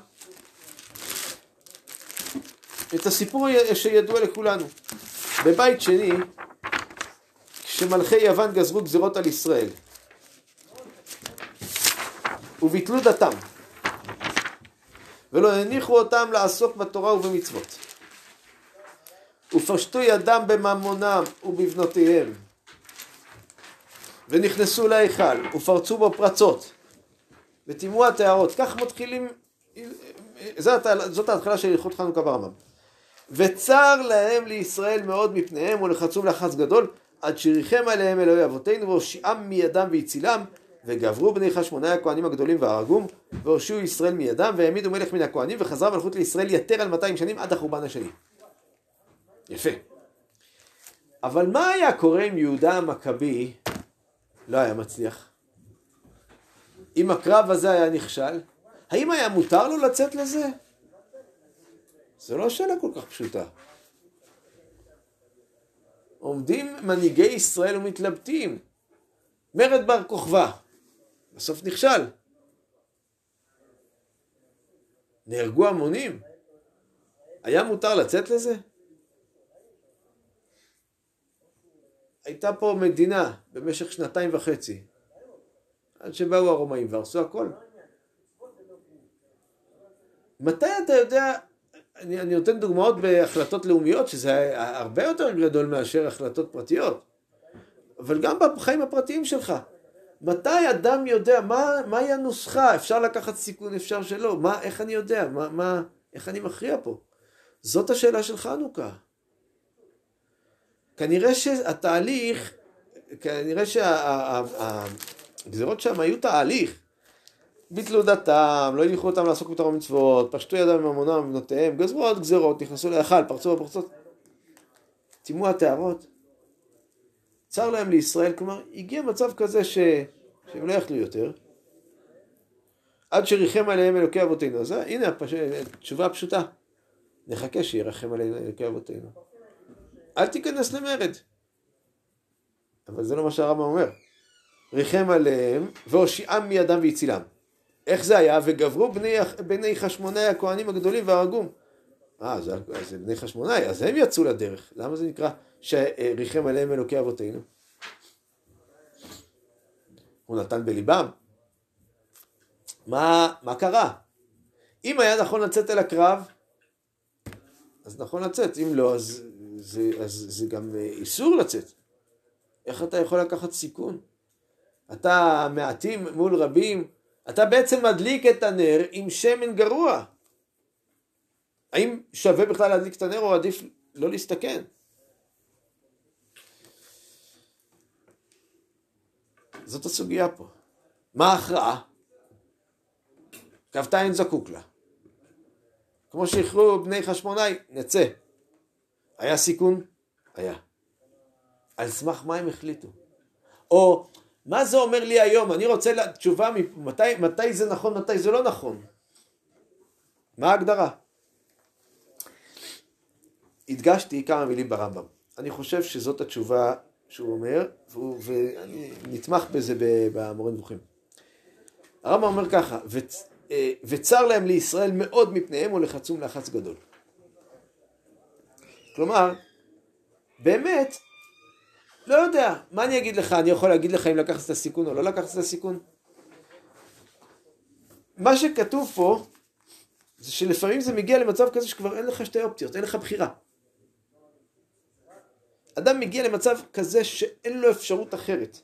את הסיפור שידוע לכולנו. בבית שני, כשמלכי יוון גזרו גזירות על ישראל וביטלו דתם ולא הניחו אותם לעסוק בתורה ובמצוות ופשטו ידם בממונם ובבנותיהם ונכנסו להיכל ופרצו בו פרצות וטימאו הטהרות. כך מתחילים, זאת ההתחלה של הלכות חנוכה ברמב"ם. וצר להם לישראל מאוד מפניהם ולחצום לחץ גדול עד שריחם עליהם אלוהי אבותינו והושיעם מידם והצילם וגברו בני חשמונאי הכהנים הגדולים והרגום והושיעו ישראל מידם והעמידו מלך מן הכהנים וחזרה מלכות לישראל יתר על 200 שנים עד החורבן השני. יפה. אבל מה היה קורה אם יהודה המכבי לא היה מצליח? אם הקרב הזה היה נכשל, האם היה מותר לו לצאת לזה? זו לא שאלה כל כך פשוטה. עומדים מנהיגי ישראל ומתלבטים. מרד בר כוכבא, בסוף נכשל. נהרגו המונים. היה מותר לצאת לזה? הייתה פה מדינה במשך 2.5 עד שבאו הרומאים והרסו הכל. מתי אתה יודע, אני נותן דוגמאות בהחלטות לאומיות, שזה הרבה יותר גדול מאשר החלטות פרטיות, אבל גם בחיים הפרטיים שלך. מתי אדם יודע, מהי הנוסחה? אפשר לקחת סיכון, אפשר שלא. איך אני יודע? איך אני מכריע פה? זאת השאלה של חנוכה. כנראה שהתהליך, כנראה שהגזירות שם היו תהליך. ביטלו דתם, לא הניחו אותם לעסוק בתורה ומצוות, פשטו ידם ממונם ובנותיהם, גזרו עוד גזירות, נכנסו להיכל, פרצו בפרצות, טימאו הטהרות. צר להם לישראל, כלומר, הגיע מצב כזה שהם לא יכלו יותר, עד שריחם עליהם אלוקי אבותינו. אז הנה התשובה הפשוטה, נחכה שירחם עליהם אלוקי אבותינו. אל תיכנס למרד. אבל זה לא מה שהרמב"ם אומר. ריחם עליהם והושיעם מידם והצילם. איך זה היה? וגברו בני חשמונאי הכהנים הגדולים והרגום. זה בני חשמונאי, אז הם יצאו לדרך. למה זה נקרא שריחם עליהם אלוקי אבותינו? הוא נתן בליבם. מה קרה? אם היה נכון לצאת אל הקרב, אז נכון לצאת. אם לא, אז זה גם איסור לצאת. איך אתה יכול לקחת סיכון? אתה מעטים מול רבים, אתה בעצם מדליק את הנר עם שמן גרוע. האם שווה בכלל להדליק את הנר או עדיף לא להסתכן? זאת הסוגיה פה. מה ההכרעה? כבתה אין זקוק לה. כמו שהכריעו בני חשמונאי, נצא. היה סיכון? היה. על סמך מה הם החליטו? או מה זה אומר לי היום? אני רוצה תשובה מתי זה נכון, מתי זה לא נכון. מה ההגדרה? הדגשתי כמה מילים ברמב"ם. אני חושב שזאת התשובה שהוא אומר, ואני נתמך בזה במורה נבוכים. הרמב"ם אומר ככה, וצר להם לישראל מאוד מפניהם ולחצום לחץ גדול. כלומר, באמת, לא יודע, מה אני אגיד לך? אני יכול להגיד לך אם לקחת את הסיכון או לא לקחת את הסיכון? מה שכתוב פה, זה שלפעמים זה מגיע למצב כזה שכבר אין לך שתי אופציות, אין לך בחירה. אדם מגיע למצב כזה שאין לו אפשרות אחרת.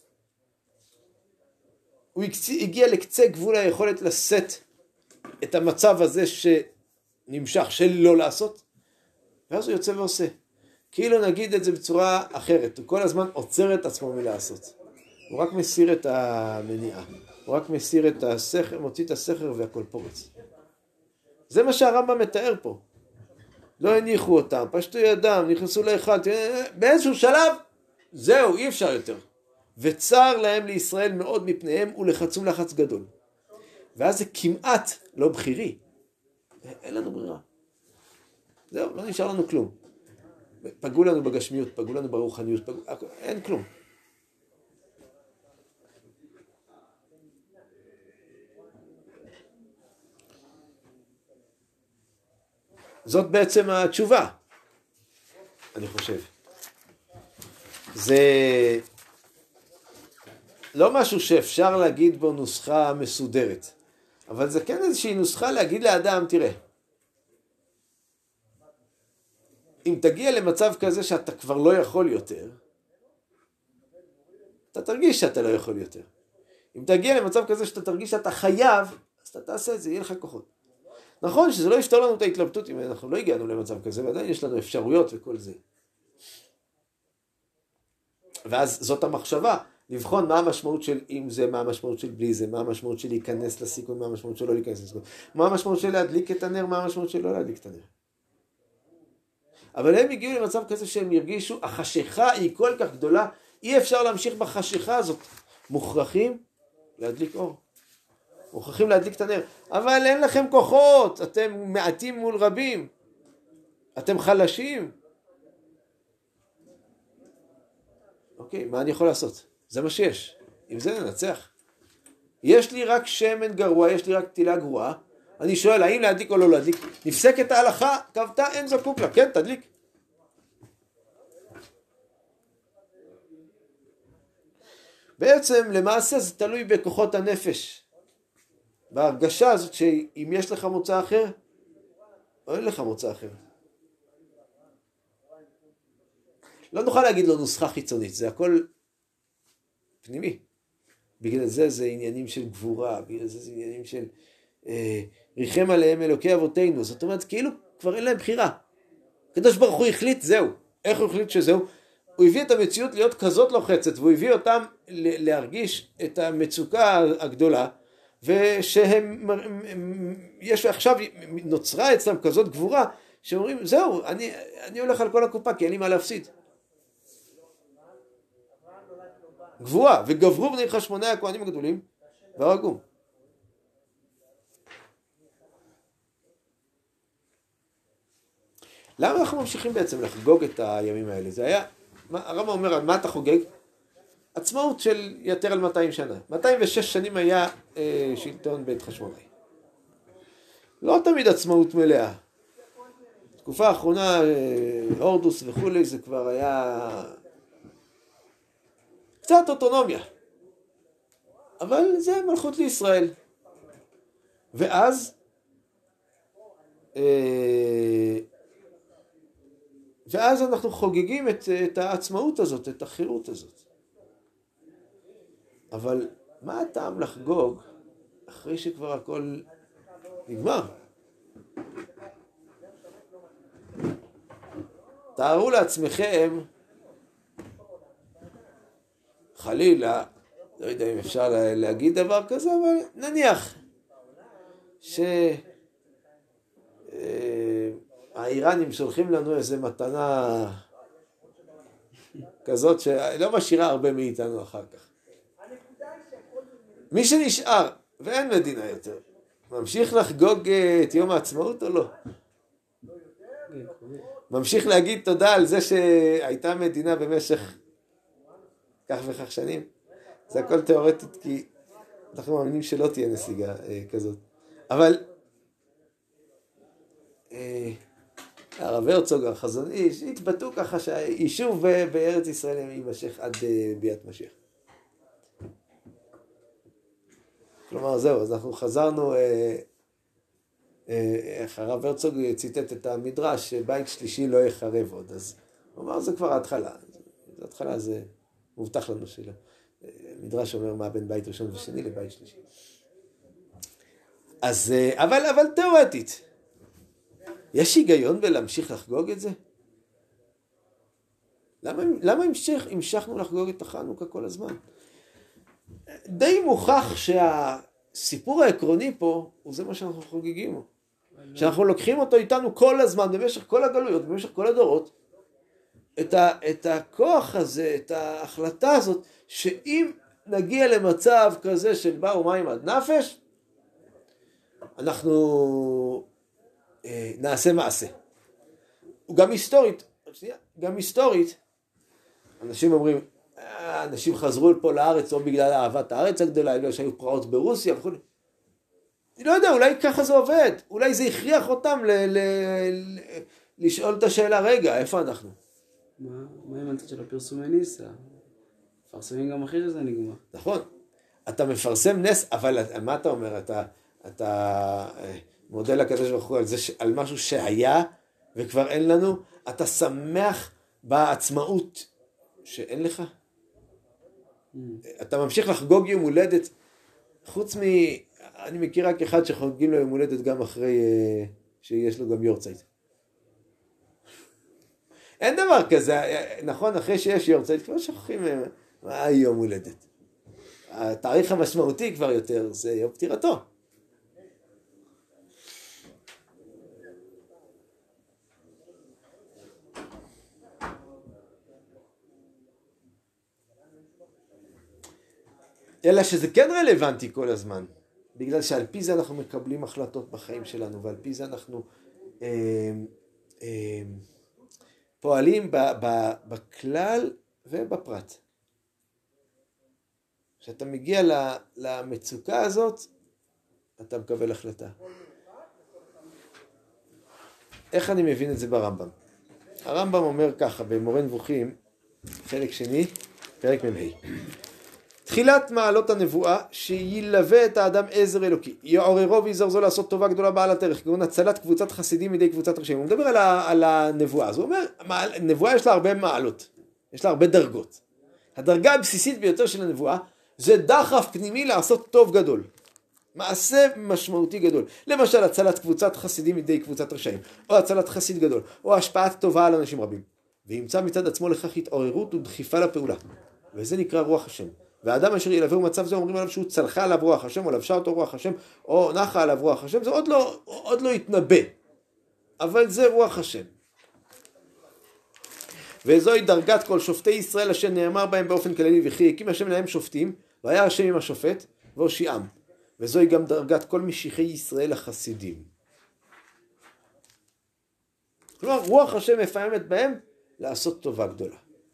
הוא הגיע לקצה גבול היכולת לשאת את המצב הזה שנמשך של לא לעשות, ואז הוא יוצא ועושה. כאילו נגיד את זה בצורה אחרת, הוא כל הזמן עוצר את עצמו מלעשות. הוא רק מסיר את המניעה, הוא רק מסיר את הסכר, מוציא את הסכר והכל פורץ. זה מה שהרמב"ם מתאר פה. לא הניחו אותם, פשטו ידם, נכנסו לאחד, באיזשהו שלב, זהו, אי אפשר יותר. וצר להם לישראל מאוד מפניהם ולחצום לחץ גדול. ואז זה כמעט לא בחירי. אין לנו ברירה. זהו, לא נשאר לנו כלום. פגעו לנו בגשמיות, פגעו לנו ברוחניות, אין כלום. זאת בעצם התשובה, אני חושב. זה לא משהו שאפשר להגיד בו נוסחה מסודרת, אבל זה כן איזושהי נוסחה להגיד לאדם, תראה, אם תגיע למצב כזה שאתה כבר לא יכול יותר, אתה תרגיש שאתה לא יכול יותר. אם תגיע למצב כזה שאתה תרגיש שאתה חייב, אז אתה תעשה את זה, יהיה לך כוחות. נכון שזה לא יפתור לנו את ההתלבטות אם אנחנו לא הגענו למצב כזה, ועדיין יש לנו אפשרויות וכל זה. ואז זאת המחשבה, לבחון מה המשמעות של אם זה, מה המשמעות של בלי זה, מה המשמעות של להיכנס לסיכון, מה המשמעות של לא להיכנס לסיכון, מה המשמעות של להדליק את הנר, מה המשמעות של לא להדליק את הנר. אבל הם הגיעו למצב כזה שהם ירגישו, החשיכה היא כל כך גדולה, אי אפשר להמשיך בחשיכה הזאת. מוכרחים להדליק אור. מוכרחים להדליק את הנר. אבל אין לכם כוחות, אתם מעטים מול רבים. אתם חלשים. אוקיי, מה אני יכול לעשות? זה מה שיש. עם זה ננצח. יש לי רק שמן גרוע, יש לי רק פתילה גרועה. אני שואל, האם להדליק או לא להדליק? נפסקת ההלכה, קבתה, אין זקוק לה. כן, תדליק. בעצם, למעשה, זה תלוי בכוחות הנפש. בהרגשה הזאת שאם יש לך מוצא אחר, או אין לך מוצא אחר. לא נוכל להגיד לו נוסחה חיצונית, זה הכל פנימי. בגלל זה זה עניינים של גבורה, בגלל זה זה עניינים של ריחם עליהם אלוקי אבותינו. זאת אומרת, כאילו כבר אין להם בחירה. הקדוש ברוך הוא החליט, זהו. איך הוא החליט שזהו? הוא הביא את המציאות להיות כזאת לוחצת, והוא הביא אותם להרגיש את המצוקה הגדולה, ושהם, יש עכשיו, נוצרה אצלם כזאת גבורה, שאומרים, זהו, אני הולך על כל הקופה, כי אין לי מה להפסיד. גבורה, וגברו בני חשמונאי הכהנים הגדולים, והרגו. למה אנחנו ממשיכים בעצם לחגוג את הימים האלה? זה היה, הרמב"ם אומר, על מה אתה חוגג? עצמאות של יותר על 200 שנה. 206 שנים היה שלטון בית חשמונאי. לא תמיד עצמאות מלאה. תקופה האחרונה, הורדוס וכולי, זה כבר היה קצת אוטונומיה. אבל זה מלכות לישראל. ואז אנחנו חוגגים את העצמאות הזאת, את החירות הזאת. אבל מה הטעם לחגוג אחרי שכבר הכל נגמר? תארו לעצמכם, חלילה, לא יודע אם אפשר להגיד דבר כזה, אבל נניח האיראנים שולחים לנו איזה מתנה כזאת שלא משאירה הרבה מאיתנו אחר כך. מי שנשאר ואין מדינה יותר, ממשיך לחגוג את יום העצמאות או לא? ממשיך להגיד תודה על זה שהייתה מדינה במשך כך וכך שנים. זה הכל תיאורטית, כי אנחנו מאמינים שלא תהיה נסיגה כזאת. אבל הרב הרצוג, החזון איש, התבטאו ככה שהיישוב בארץ ישראל יימשך עד ביאת משיח. כלומר, זהו, אז אנחנו חזרנו, הרב הרצוג ציטט את המדרש, שבית שלישי לא יחרב עוד, אז הוא אמר, זה כבר ההתחלה. ההתחלה זה מובטח לנו שלא. מדרש אומר מה בין בית ראשון ושני לבית שלישי. אז, אבל תיאורטית, יש היגיון בלהמשיך לחגוג את זה? למה המשכנו לחגוג את החנוכה כל הזמן? די מוכח שהסיפור העקרוני פה הוא זה מה שאנחנו חוגגים. שאנחנו לוקחים אותו איתנו כל הזמן, במשך כל הגלויות, במשך כל הדורות, את הכוח הזה, את ההחלטה הזאת, שאם נגיע למצב כזה של באו מים עד נפש, אנחנו נעשה מעשה. גם היסטורית, אנשים אומרים, אנשים חזרו פה לארץ לא בגלל אהבת הארץ הגדולה, בגלל שהיו פרעות ברוסיה וכו'. אני לא יודע, אולי ככה זה עובד, אולי זה הכריח אותם לשאול את השאלה, רגע, איפה אנחנו? מה עם הצד של הפרסומי ניסה? מפרסמים גם אחרי שזה נגמר. נכון, אתה מפרסם נס, אבל מה אתה אומר? אתה מודל הקדוש ברוך הוא על משהו שהיה וכבר אין לנו, אתה שמח בעצמאות שאין לך? אתה ממשיך לחגוג יום הולדת, חוץ אני מכיר רק אחד שחוגגים לו יום הולדת גם אחרי שיש לו גם יורצייט. אין דבר כזה, נכון, אחרי שיש יורצייט, כבר שוכחים מה יום הולדת. התאריך המשמעותי כבר יותר, זה יום פטירתו. אלא שזה כן רלוונטי כל הזמן, בגלל שעל פי זה אנחנו מקבלים החלטות בחיים שלנו, ועל פי זה אנחנו פועלים בכלל ובפרט. כשאתה מגיע למצוקה הזאת, אתה מקבל החלטה. איך אני מבין את זה ברמב"ם? הרמב"ם אומר ככה, במורה נבוכים, חלק שני, פרק מ"ה. תחילת מעלות הנבואה, שילווה את האדם עזר אלוקי, יעוררו ויזרזו לעשות טובה גדולה בעלת ערך, כגון הצלת קבוצת חסידים מידי קבוצת רשעים. הוא מדבר על הנבואה, אז הוא אומר, הנבואה יש לה הרבה מעלות, יש לה הרבה דרגות. הדרגה הבסיסית ביותר של הנבואה, זה דחף פנימי לעשות טוב גדול. מעשה משמעותי גדול. למשל, הצלת קבוצת חסידים מידי קבוצת רשעים, או הצלת חסיד גדול, או השפעת טובה על אנשים רבים. וימצא מצד עצמו לכך התעוררות ודחיפה לפעולה. וזה נקרא רוח השם. והאדם אשר ילווהו מצב זה, אומרים עליו שהוא צלחה עליו רוח השם, או לבשה אותו רוח השם, או נחה עליו רוח השם. זה עוד לא יתנבא. אבל זה רוח השם. וזוהי דרגת כל שופטי ישראל אשר נאמר בהם באופן כללי, וכי הקים השם להם שופטים, והיה השם עם השופט, והושיעם. וזוהי גם דרגת כל משיחי ישראל החסידים. כלומר, רוח השם מפעמת בהם לעשות טובה גדולה.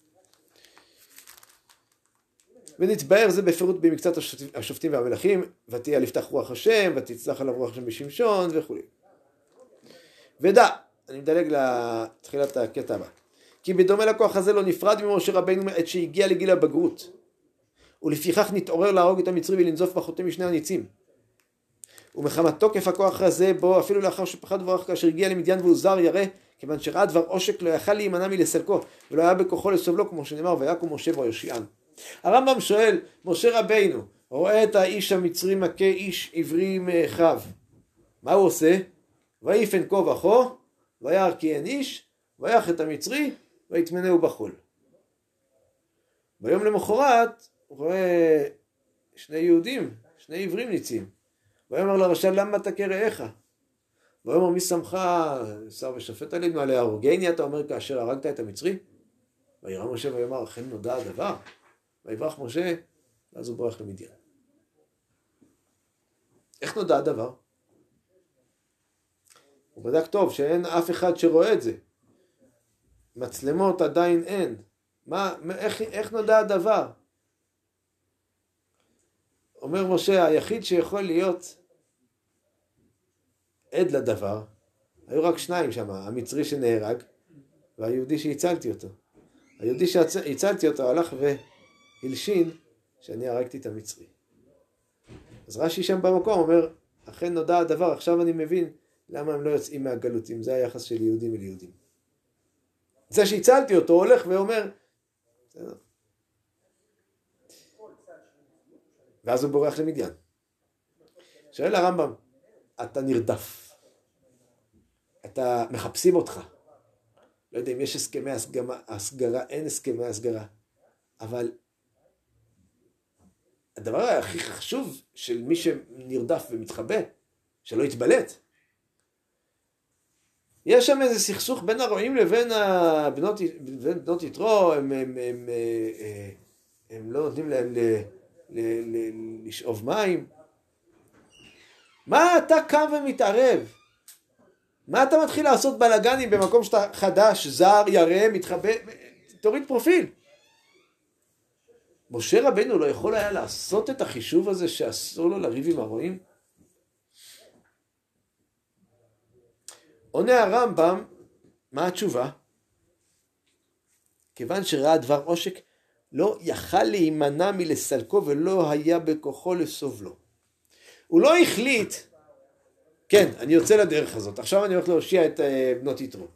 ונתבאר זה בפירוט במקצת השופטים והמלכים, ותהיה לפתח רוח השם, ותצלח עליו רוח השם בשמשון וכו'. ודע, אני מדלג לתחילת הקטע הבא. כי בדומה לכוח הזה לא נפרד ממשה רבינו עת שהגיע לגיל הבגרות. ולפיכך נתעורר להרוג את המצרי ולנזוף בחוטא משני הניצים. ומחמת תוקף הכוח הזה בו אפילו לאחר שפחד וברח כאשר הגיע למדיין והוזר ירא, כיוון שראה דבר עושק לא יכל להימנע מלסלקו, ולא היה בכוחו לסובלו כמו שנאמר ויקום משה ויושיען. הרמב"ם שואל, משה רבינו רואה את האיש המצרי מכה איש עברי מאחיו. מה הוא עושה? ויפן כה וכה, וירא כי אין איש, ויח את המצרי, ויטמנהו בחול. ביום למחרת הוא רואה שני יהודים, שני עברים ניצים. ויאמר לרשע, למה תכה רעך? ויאמר, מי שמך שר ושופט עלינו, עלי הורגני אתה אומר כאשר הרגת את המצרי? וירא משה ויאמר, אכן נודע הדבר. ויברח משה, ואז הוא ברח למדיין. איך נודע הדבר? הוא בדק טוב שאין אף אחד שרואה את זה. מצלמות עדיין אין. איך נודע הדבר? אומר משה, היחיד שיכול להיות עד לדבר, היו רק שניים שם, המצרי שנהרג, והיהודי שהצלתי אותו. היהודי שהצלתי אותו הלך והלשין שאני הרגתי את המצרי. אז רש"י שם במקום אומר, אכן נודע הדבר, עכשיו אני מבין למה הם לא יוצאים מהגלות, אם זה היחס של יהודים אל יהודים. זה שהצלתי אותו הולך ואומר, בסדר. ואז הוא בורח למדיין. שואל הרמב"ם, אתה נרדף. אתה מחפשים אותך. לא יודע אם יש הסכמי הסגרה, אין הסכמי הסגרה. אבל הדבר הכי חשוב של מי שנרדף ומתחבא, שלא יתבלט. יש שם איזה סכסוך בין הרועים לבין בנות יתרו, הם לא נותנים להם לשאוב מים. מה אתה קם ומתערב? מה אתה מתחיל לעשות בלגנים במקום שאתה חדש, זר, ירא, מתחבא? תוריד פרופיל. משה רבנו לא יכול היה לעשות את החישוב הזה שאסור לו לריב עם הרועים? עונה הרמב"ם, מה התשובה? כיוון שראה דבר עושק, לא יכל להימנע מלסלקו ולא היה בכוחו לסובלו. הוא לא החליט, כן, אני יוצא לדרך הזאת, עכשיו אני הולך להושיע את בנות יתרו.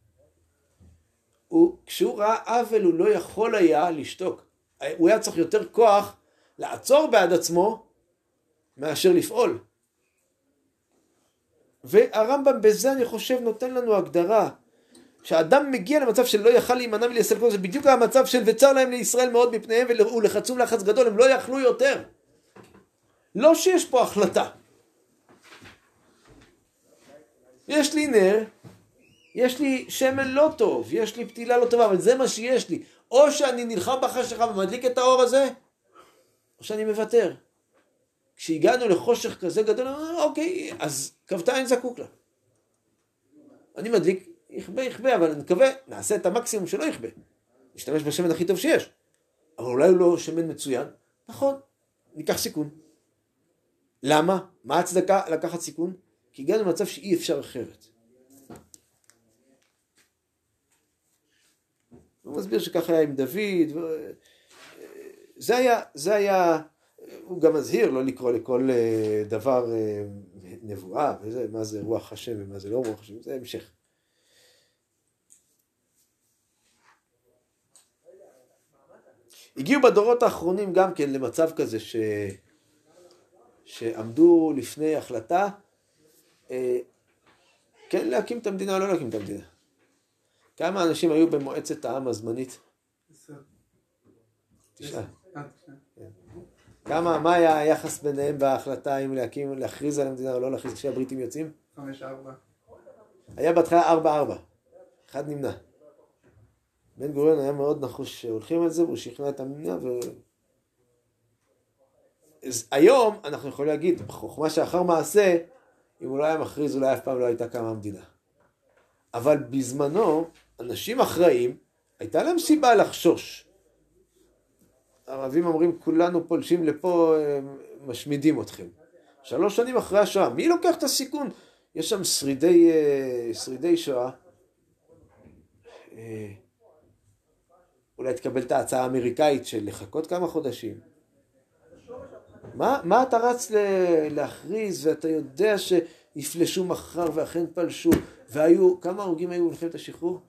כשהוא ראה עוול הוא לא יכול היה לשתוק. הוא היה צריך יותר כוח לעצור בעד עצמו מאשר לפעול. והרמב"ם בזה אני חושב נותן לנו הגדרה. שהאדם מגיע למצב שלא יכל להימנע מלסלקו, זה בדיוק המצב של וצר להם לישראל מאוד מפניהם ולחצום לחץ גדול, הם לא יכלו יותר. לא שיש פה החלטה. יש לי נר, יש לי שמן לא טוב, יש לי פתילה לא טובה, אבל זה מה שיש לי. או שאני נלחם בחשך ומדליק את האור הזה, או שאני מוותר. כשהגענו לחושך כזה גדול, אוקיי, אז כבתה אין זקוק לה. אני מדליק, יכבה, אבל אני מקווה, נעשה את המקסימום שלא יכבה. נשתמש בשמן הכי טוב שיש. אבל אולי הוא לא שמן מצוין. נכון, ניקח סיכון. למה? מה הצדקה לקחת סיכון? כי הגענו למצב שאי אפשר אחרת. הוא מסביר שככה היה עם דוד, זה היה, הוא גם מזהיר לא לקרוא לכל דבר נבואה, וזה, מה זה רוח השם ומה זה לא רוח השם, זה המשך. הגיעו בדורות האחרונים גם כן למצב כזה שעמדו לפני החלטה, כן להקים את המדינה או לא להקים את המדינה. כמה אנשים היו במועצת העם הזמנית? 9. מה היה היחס ביניהם בהחלטה אם להכריז על המדינה או לא להכריז כשהבריטים יוצאים? 5-4. היה בהתחלה 4-4. אחד נמנע. בן גוריון היה מאוד נחוש שהולכים על זה, והוא שכנע את המדינה אז היום אנחנו יכולים להגיד, בחוכמה שאחר מעשה, אם הוא לא היה מכריז, אולי אף פעם לא הייתה קמה המדינה. אבל בזמנו, אנשים אחראים, הייתה להם סיבה לחשוש. הערבים אומרים, כולנו פולשים לפה, משמידים אתכם. 3 שנים אחרי השואה, מי לוקח את הסיכון? יש שם שרידי שואה. אולי תקבל את ההצעה האמריקאית של לחכות כמה חודשים. מה אתה רץ להכריז ואתה יודע שיפלשו מחר ואכן פלשו והיו, כמה הרוגים היו במלחמת השחרור?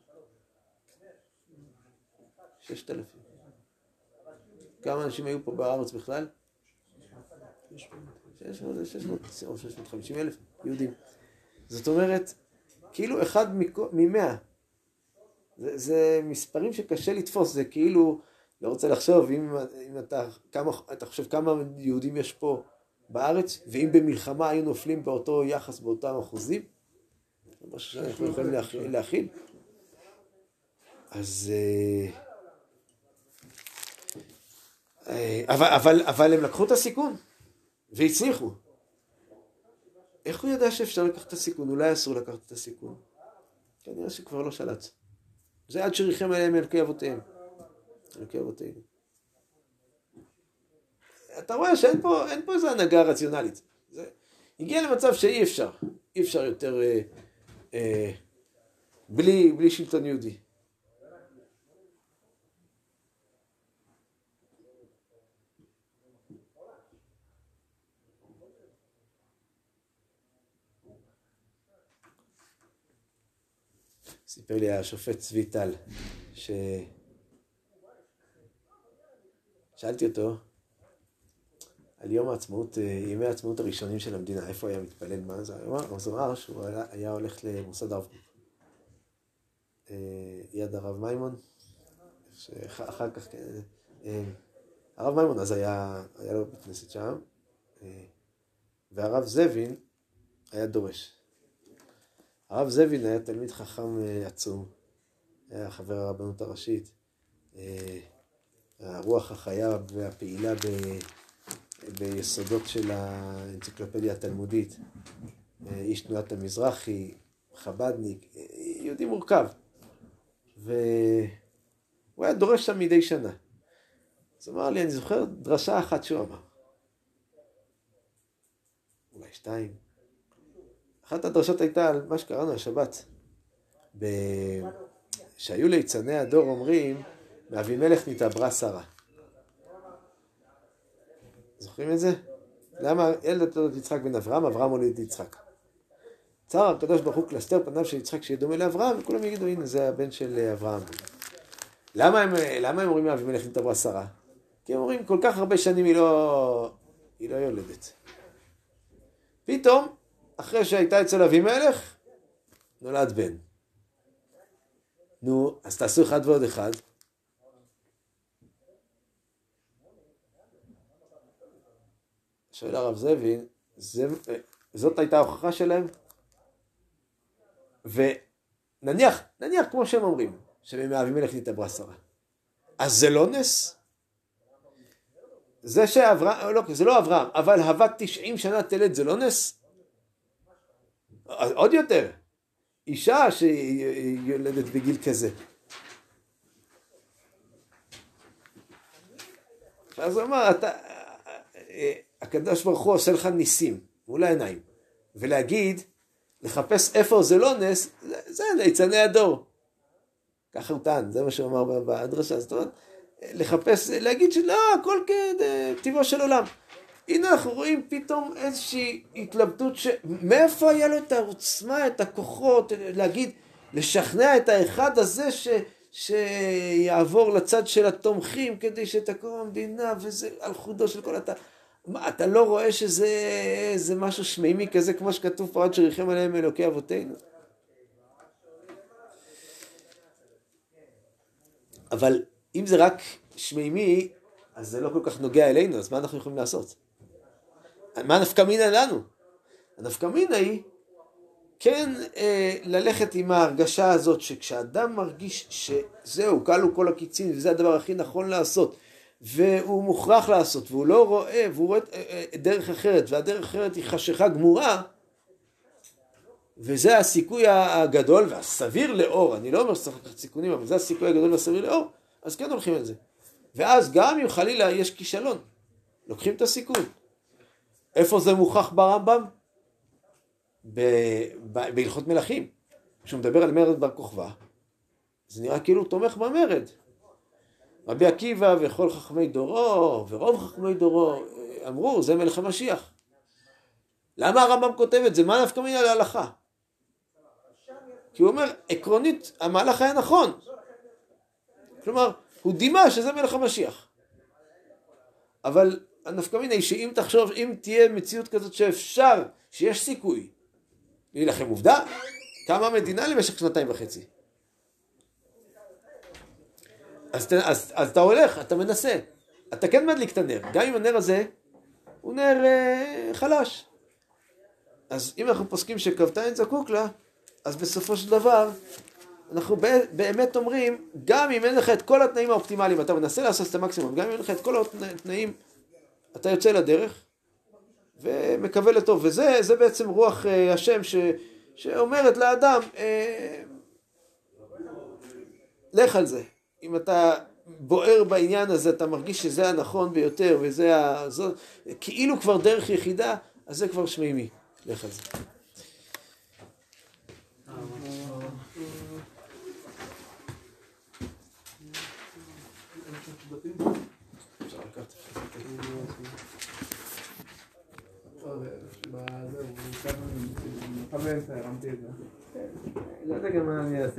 6,000. כמה אנשים היו פה בארץ בכלל? 600 או 650,000 יהודים. זאת אומרת, כאילו 1 מ-100. זה מספרים שקשה לתפוס, זה כאילו, לא רוצה לחשוב, אם אתה חושב כמה יהודים יש פה בארץ, ואם במלחמה היו נופלים באותו יחס, באותם אחוזים, זה משהו שאנחנו יכולים להכיל. אז... אבל הם לקחו את הסיכון, והצליחו. איך הוא ידע שאפשר לקחת את הסיכון? אולי אסור לקחת את הסיכון. כנראה שכבר לא שלט. זה עד שריחם עליהם אלוקי אבותיהם. אלוקי אבותינו. אתה רואה שאין פה איזו הנהגה רציונלית. הגיע למצב שאי אפשר. אי אפשר יותר בלי שלטון יהודי. סיפר לי השופט צבי טל, שאלתי אותו, על יום העצמאות, ימי העצמאות הראשונים של המדינה, איפה היה מתפלל, מה זה? הוא אמר שהוא היה הולך למוסד הרב קוק. יד הרב מימון, שאחר כך, הרב מימון אז היה לו בית כנסת שם, והרב זבין היה דורש. הרב זבין היה תלמיד חכם עצום, היה חבר הרבנות הראשית, הרוח החיה והפעילה ביסודות של האנציקלופדיה התלמודית, איש תנועת המזרחי, חבדניק, יהודי מורכב. והוא היה דורש שם מדי שנה. אז אמר לי, אני זוכר דרשה אחת שהוא אמר. אולי 2. אחת הדרשות הייתה על מה שקראנו השבת. שהיו ליצני הדור אומרים, מאבימלך נתעברה שרה. זוכרים את זה? למה ילד תולד יצחק בן אברהם, אברהם הוליד יצחק. צר הקדוש ברוך הוא קלסתר פניו של יצחק שיהיה דומה לאברהם, וכולם יגידו, הנה זה הבן של אברהם. למה הם אומרים מאבימלך נתעברה שרה? כי הם אומרים, כל כך הרבה שנים היא לא יולדת. פתאום, אחרי שהייתה אצל אבימלך, נולד בן. נו, אז תעשו 1 ועוד 1. שואל הרב זבין, זאת הייתה ההוכחה שלהם? ונניח, כמו שהם אומרים, שמאבימלך נתעברה שרה. אז זה לא נס? זה שאברהם, לא, זה לא אברהם, אבל הבת 90 שנה תלד, זה לא נס? עוד יותר, אישה שיולדת בגיל כזה. אז הוא אמר, הקדוש ברוך הוא עושה לך ניסים מול העיניים, ולהגיד, לחפש איפה זה לא נס, זה ליצני הדור. ככה הוא טען, זה מה שהוא אמר בהדרשה. זאת אומרת, לחפש, להגיד שלא, הכל כטבעו של עולם. הנה אנחנו רואים פתאום איזושהי התלבטות, מאיפה היה לו את העוצמה, את הכוחות, להגיד, לשכנע את האחד הזה שיעבור לצד של התומכים, כדי שתקום המדינה, וזה על חודו של כל אתה לא רואה שזה משהו שמימי כזה, כמו שכתוב פה, עד שריחם עליהם אלוקי אבותינו? אבל אם זה רק שמימי, אז זה לא כל כך נוגע אלינו, אז מה אנחנו יכולים לעשות? מה הנפקא מינה לנו? הנפקא מינה היא כן ללכת עם ההרגשה הזאת, שכשאדם מרגיש שזהו, קלו כל הקיצין, וזה הדבר הכי נכון לעשות, והוא מוכרח לעשות, והוא לא רואה, והוא רואה דרך אחרת, והדרך אחרת היא חשיכה גמורה, וזה הסיכוי הגדול והסביר לאור, אני לא אומר שצריך לקחת סיכונים, אבל זה הסיכוי הגדול והסביר לאור, אז כן הולכים על זה. ואז גם אם חלילה יש כישלון, לוקחים את הסיכון. איפה זה מוכח ברמב"ם? בהלכות מלכים. כשהוא מדבר על מרד בר כוכבא, זה נראה כאילו הוא תומך במרד. רבי עקיבא וכל חכמי דורו, ורוב חכמי דורו, אמרו, זה מלך המשיח. למה הרמב"ם כותב את זה? מה נפקא מינה להלכה? כי הוא אומר, עקרונית, המהלך היה נכון. כלומר, הוא דימה שזה מלך המשיח. אבל הנפקא מינה היא שאם תחשוב, אם תהיה מציאות כזאת שאפשר, שיש סיכוי, להילחם עובדה, קמה המדינה למשך 2.5 שנים. אז אתה הולך, אתה מנסה. אתה כן מדליק את הנר. גם אם הנר הזה הוא נר חלש. אז אם אנחנו פוסקים שכבתה אין זקוק לה, אז בסופו של דבר, אנחנו באמת אומרים, גם אם אין לך את כל התנאים האופטימליים, אתה מנסה לעשות את המקסימום, גם אם אין לך את כל התנאים, אתה יוצא לדרך, ומקווה לטוב. וזה בעצם רוח השם שאומרת לאדם, לך על זה. אם אתה בוער בעניין הזה, אתה מרגיש שזה הנכון ביותר, וזה כאילו כבר דרך יחידה, אז זה כבר שמימי. לך על זה. הרמתי את זה. לא יודע גם מה אני אעשה.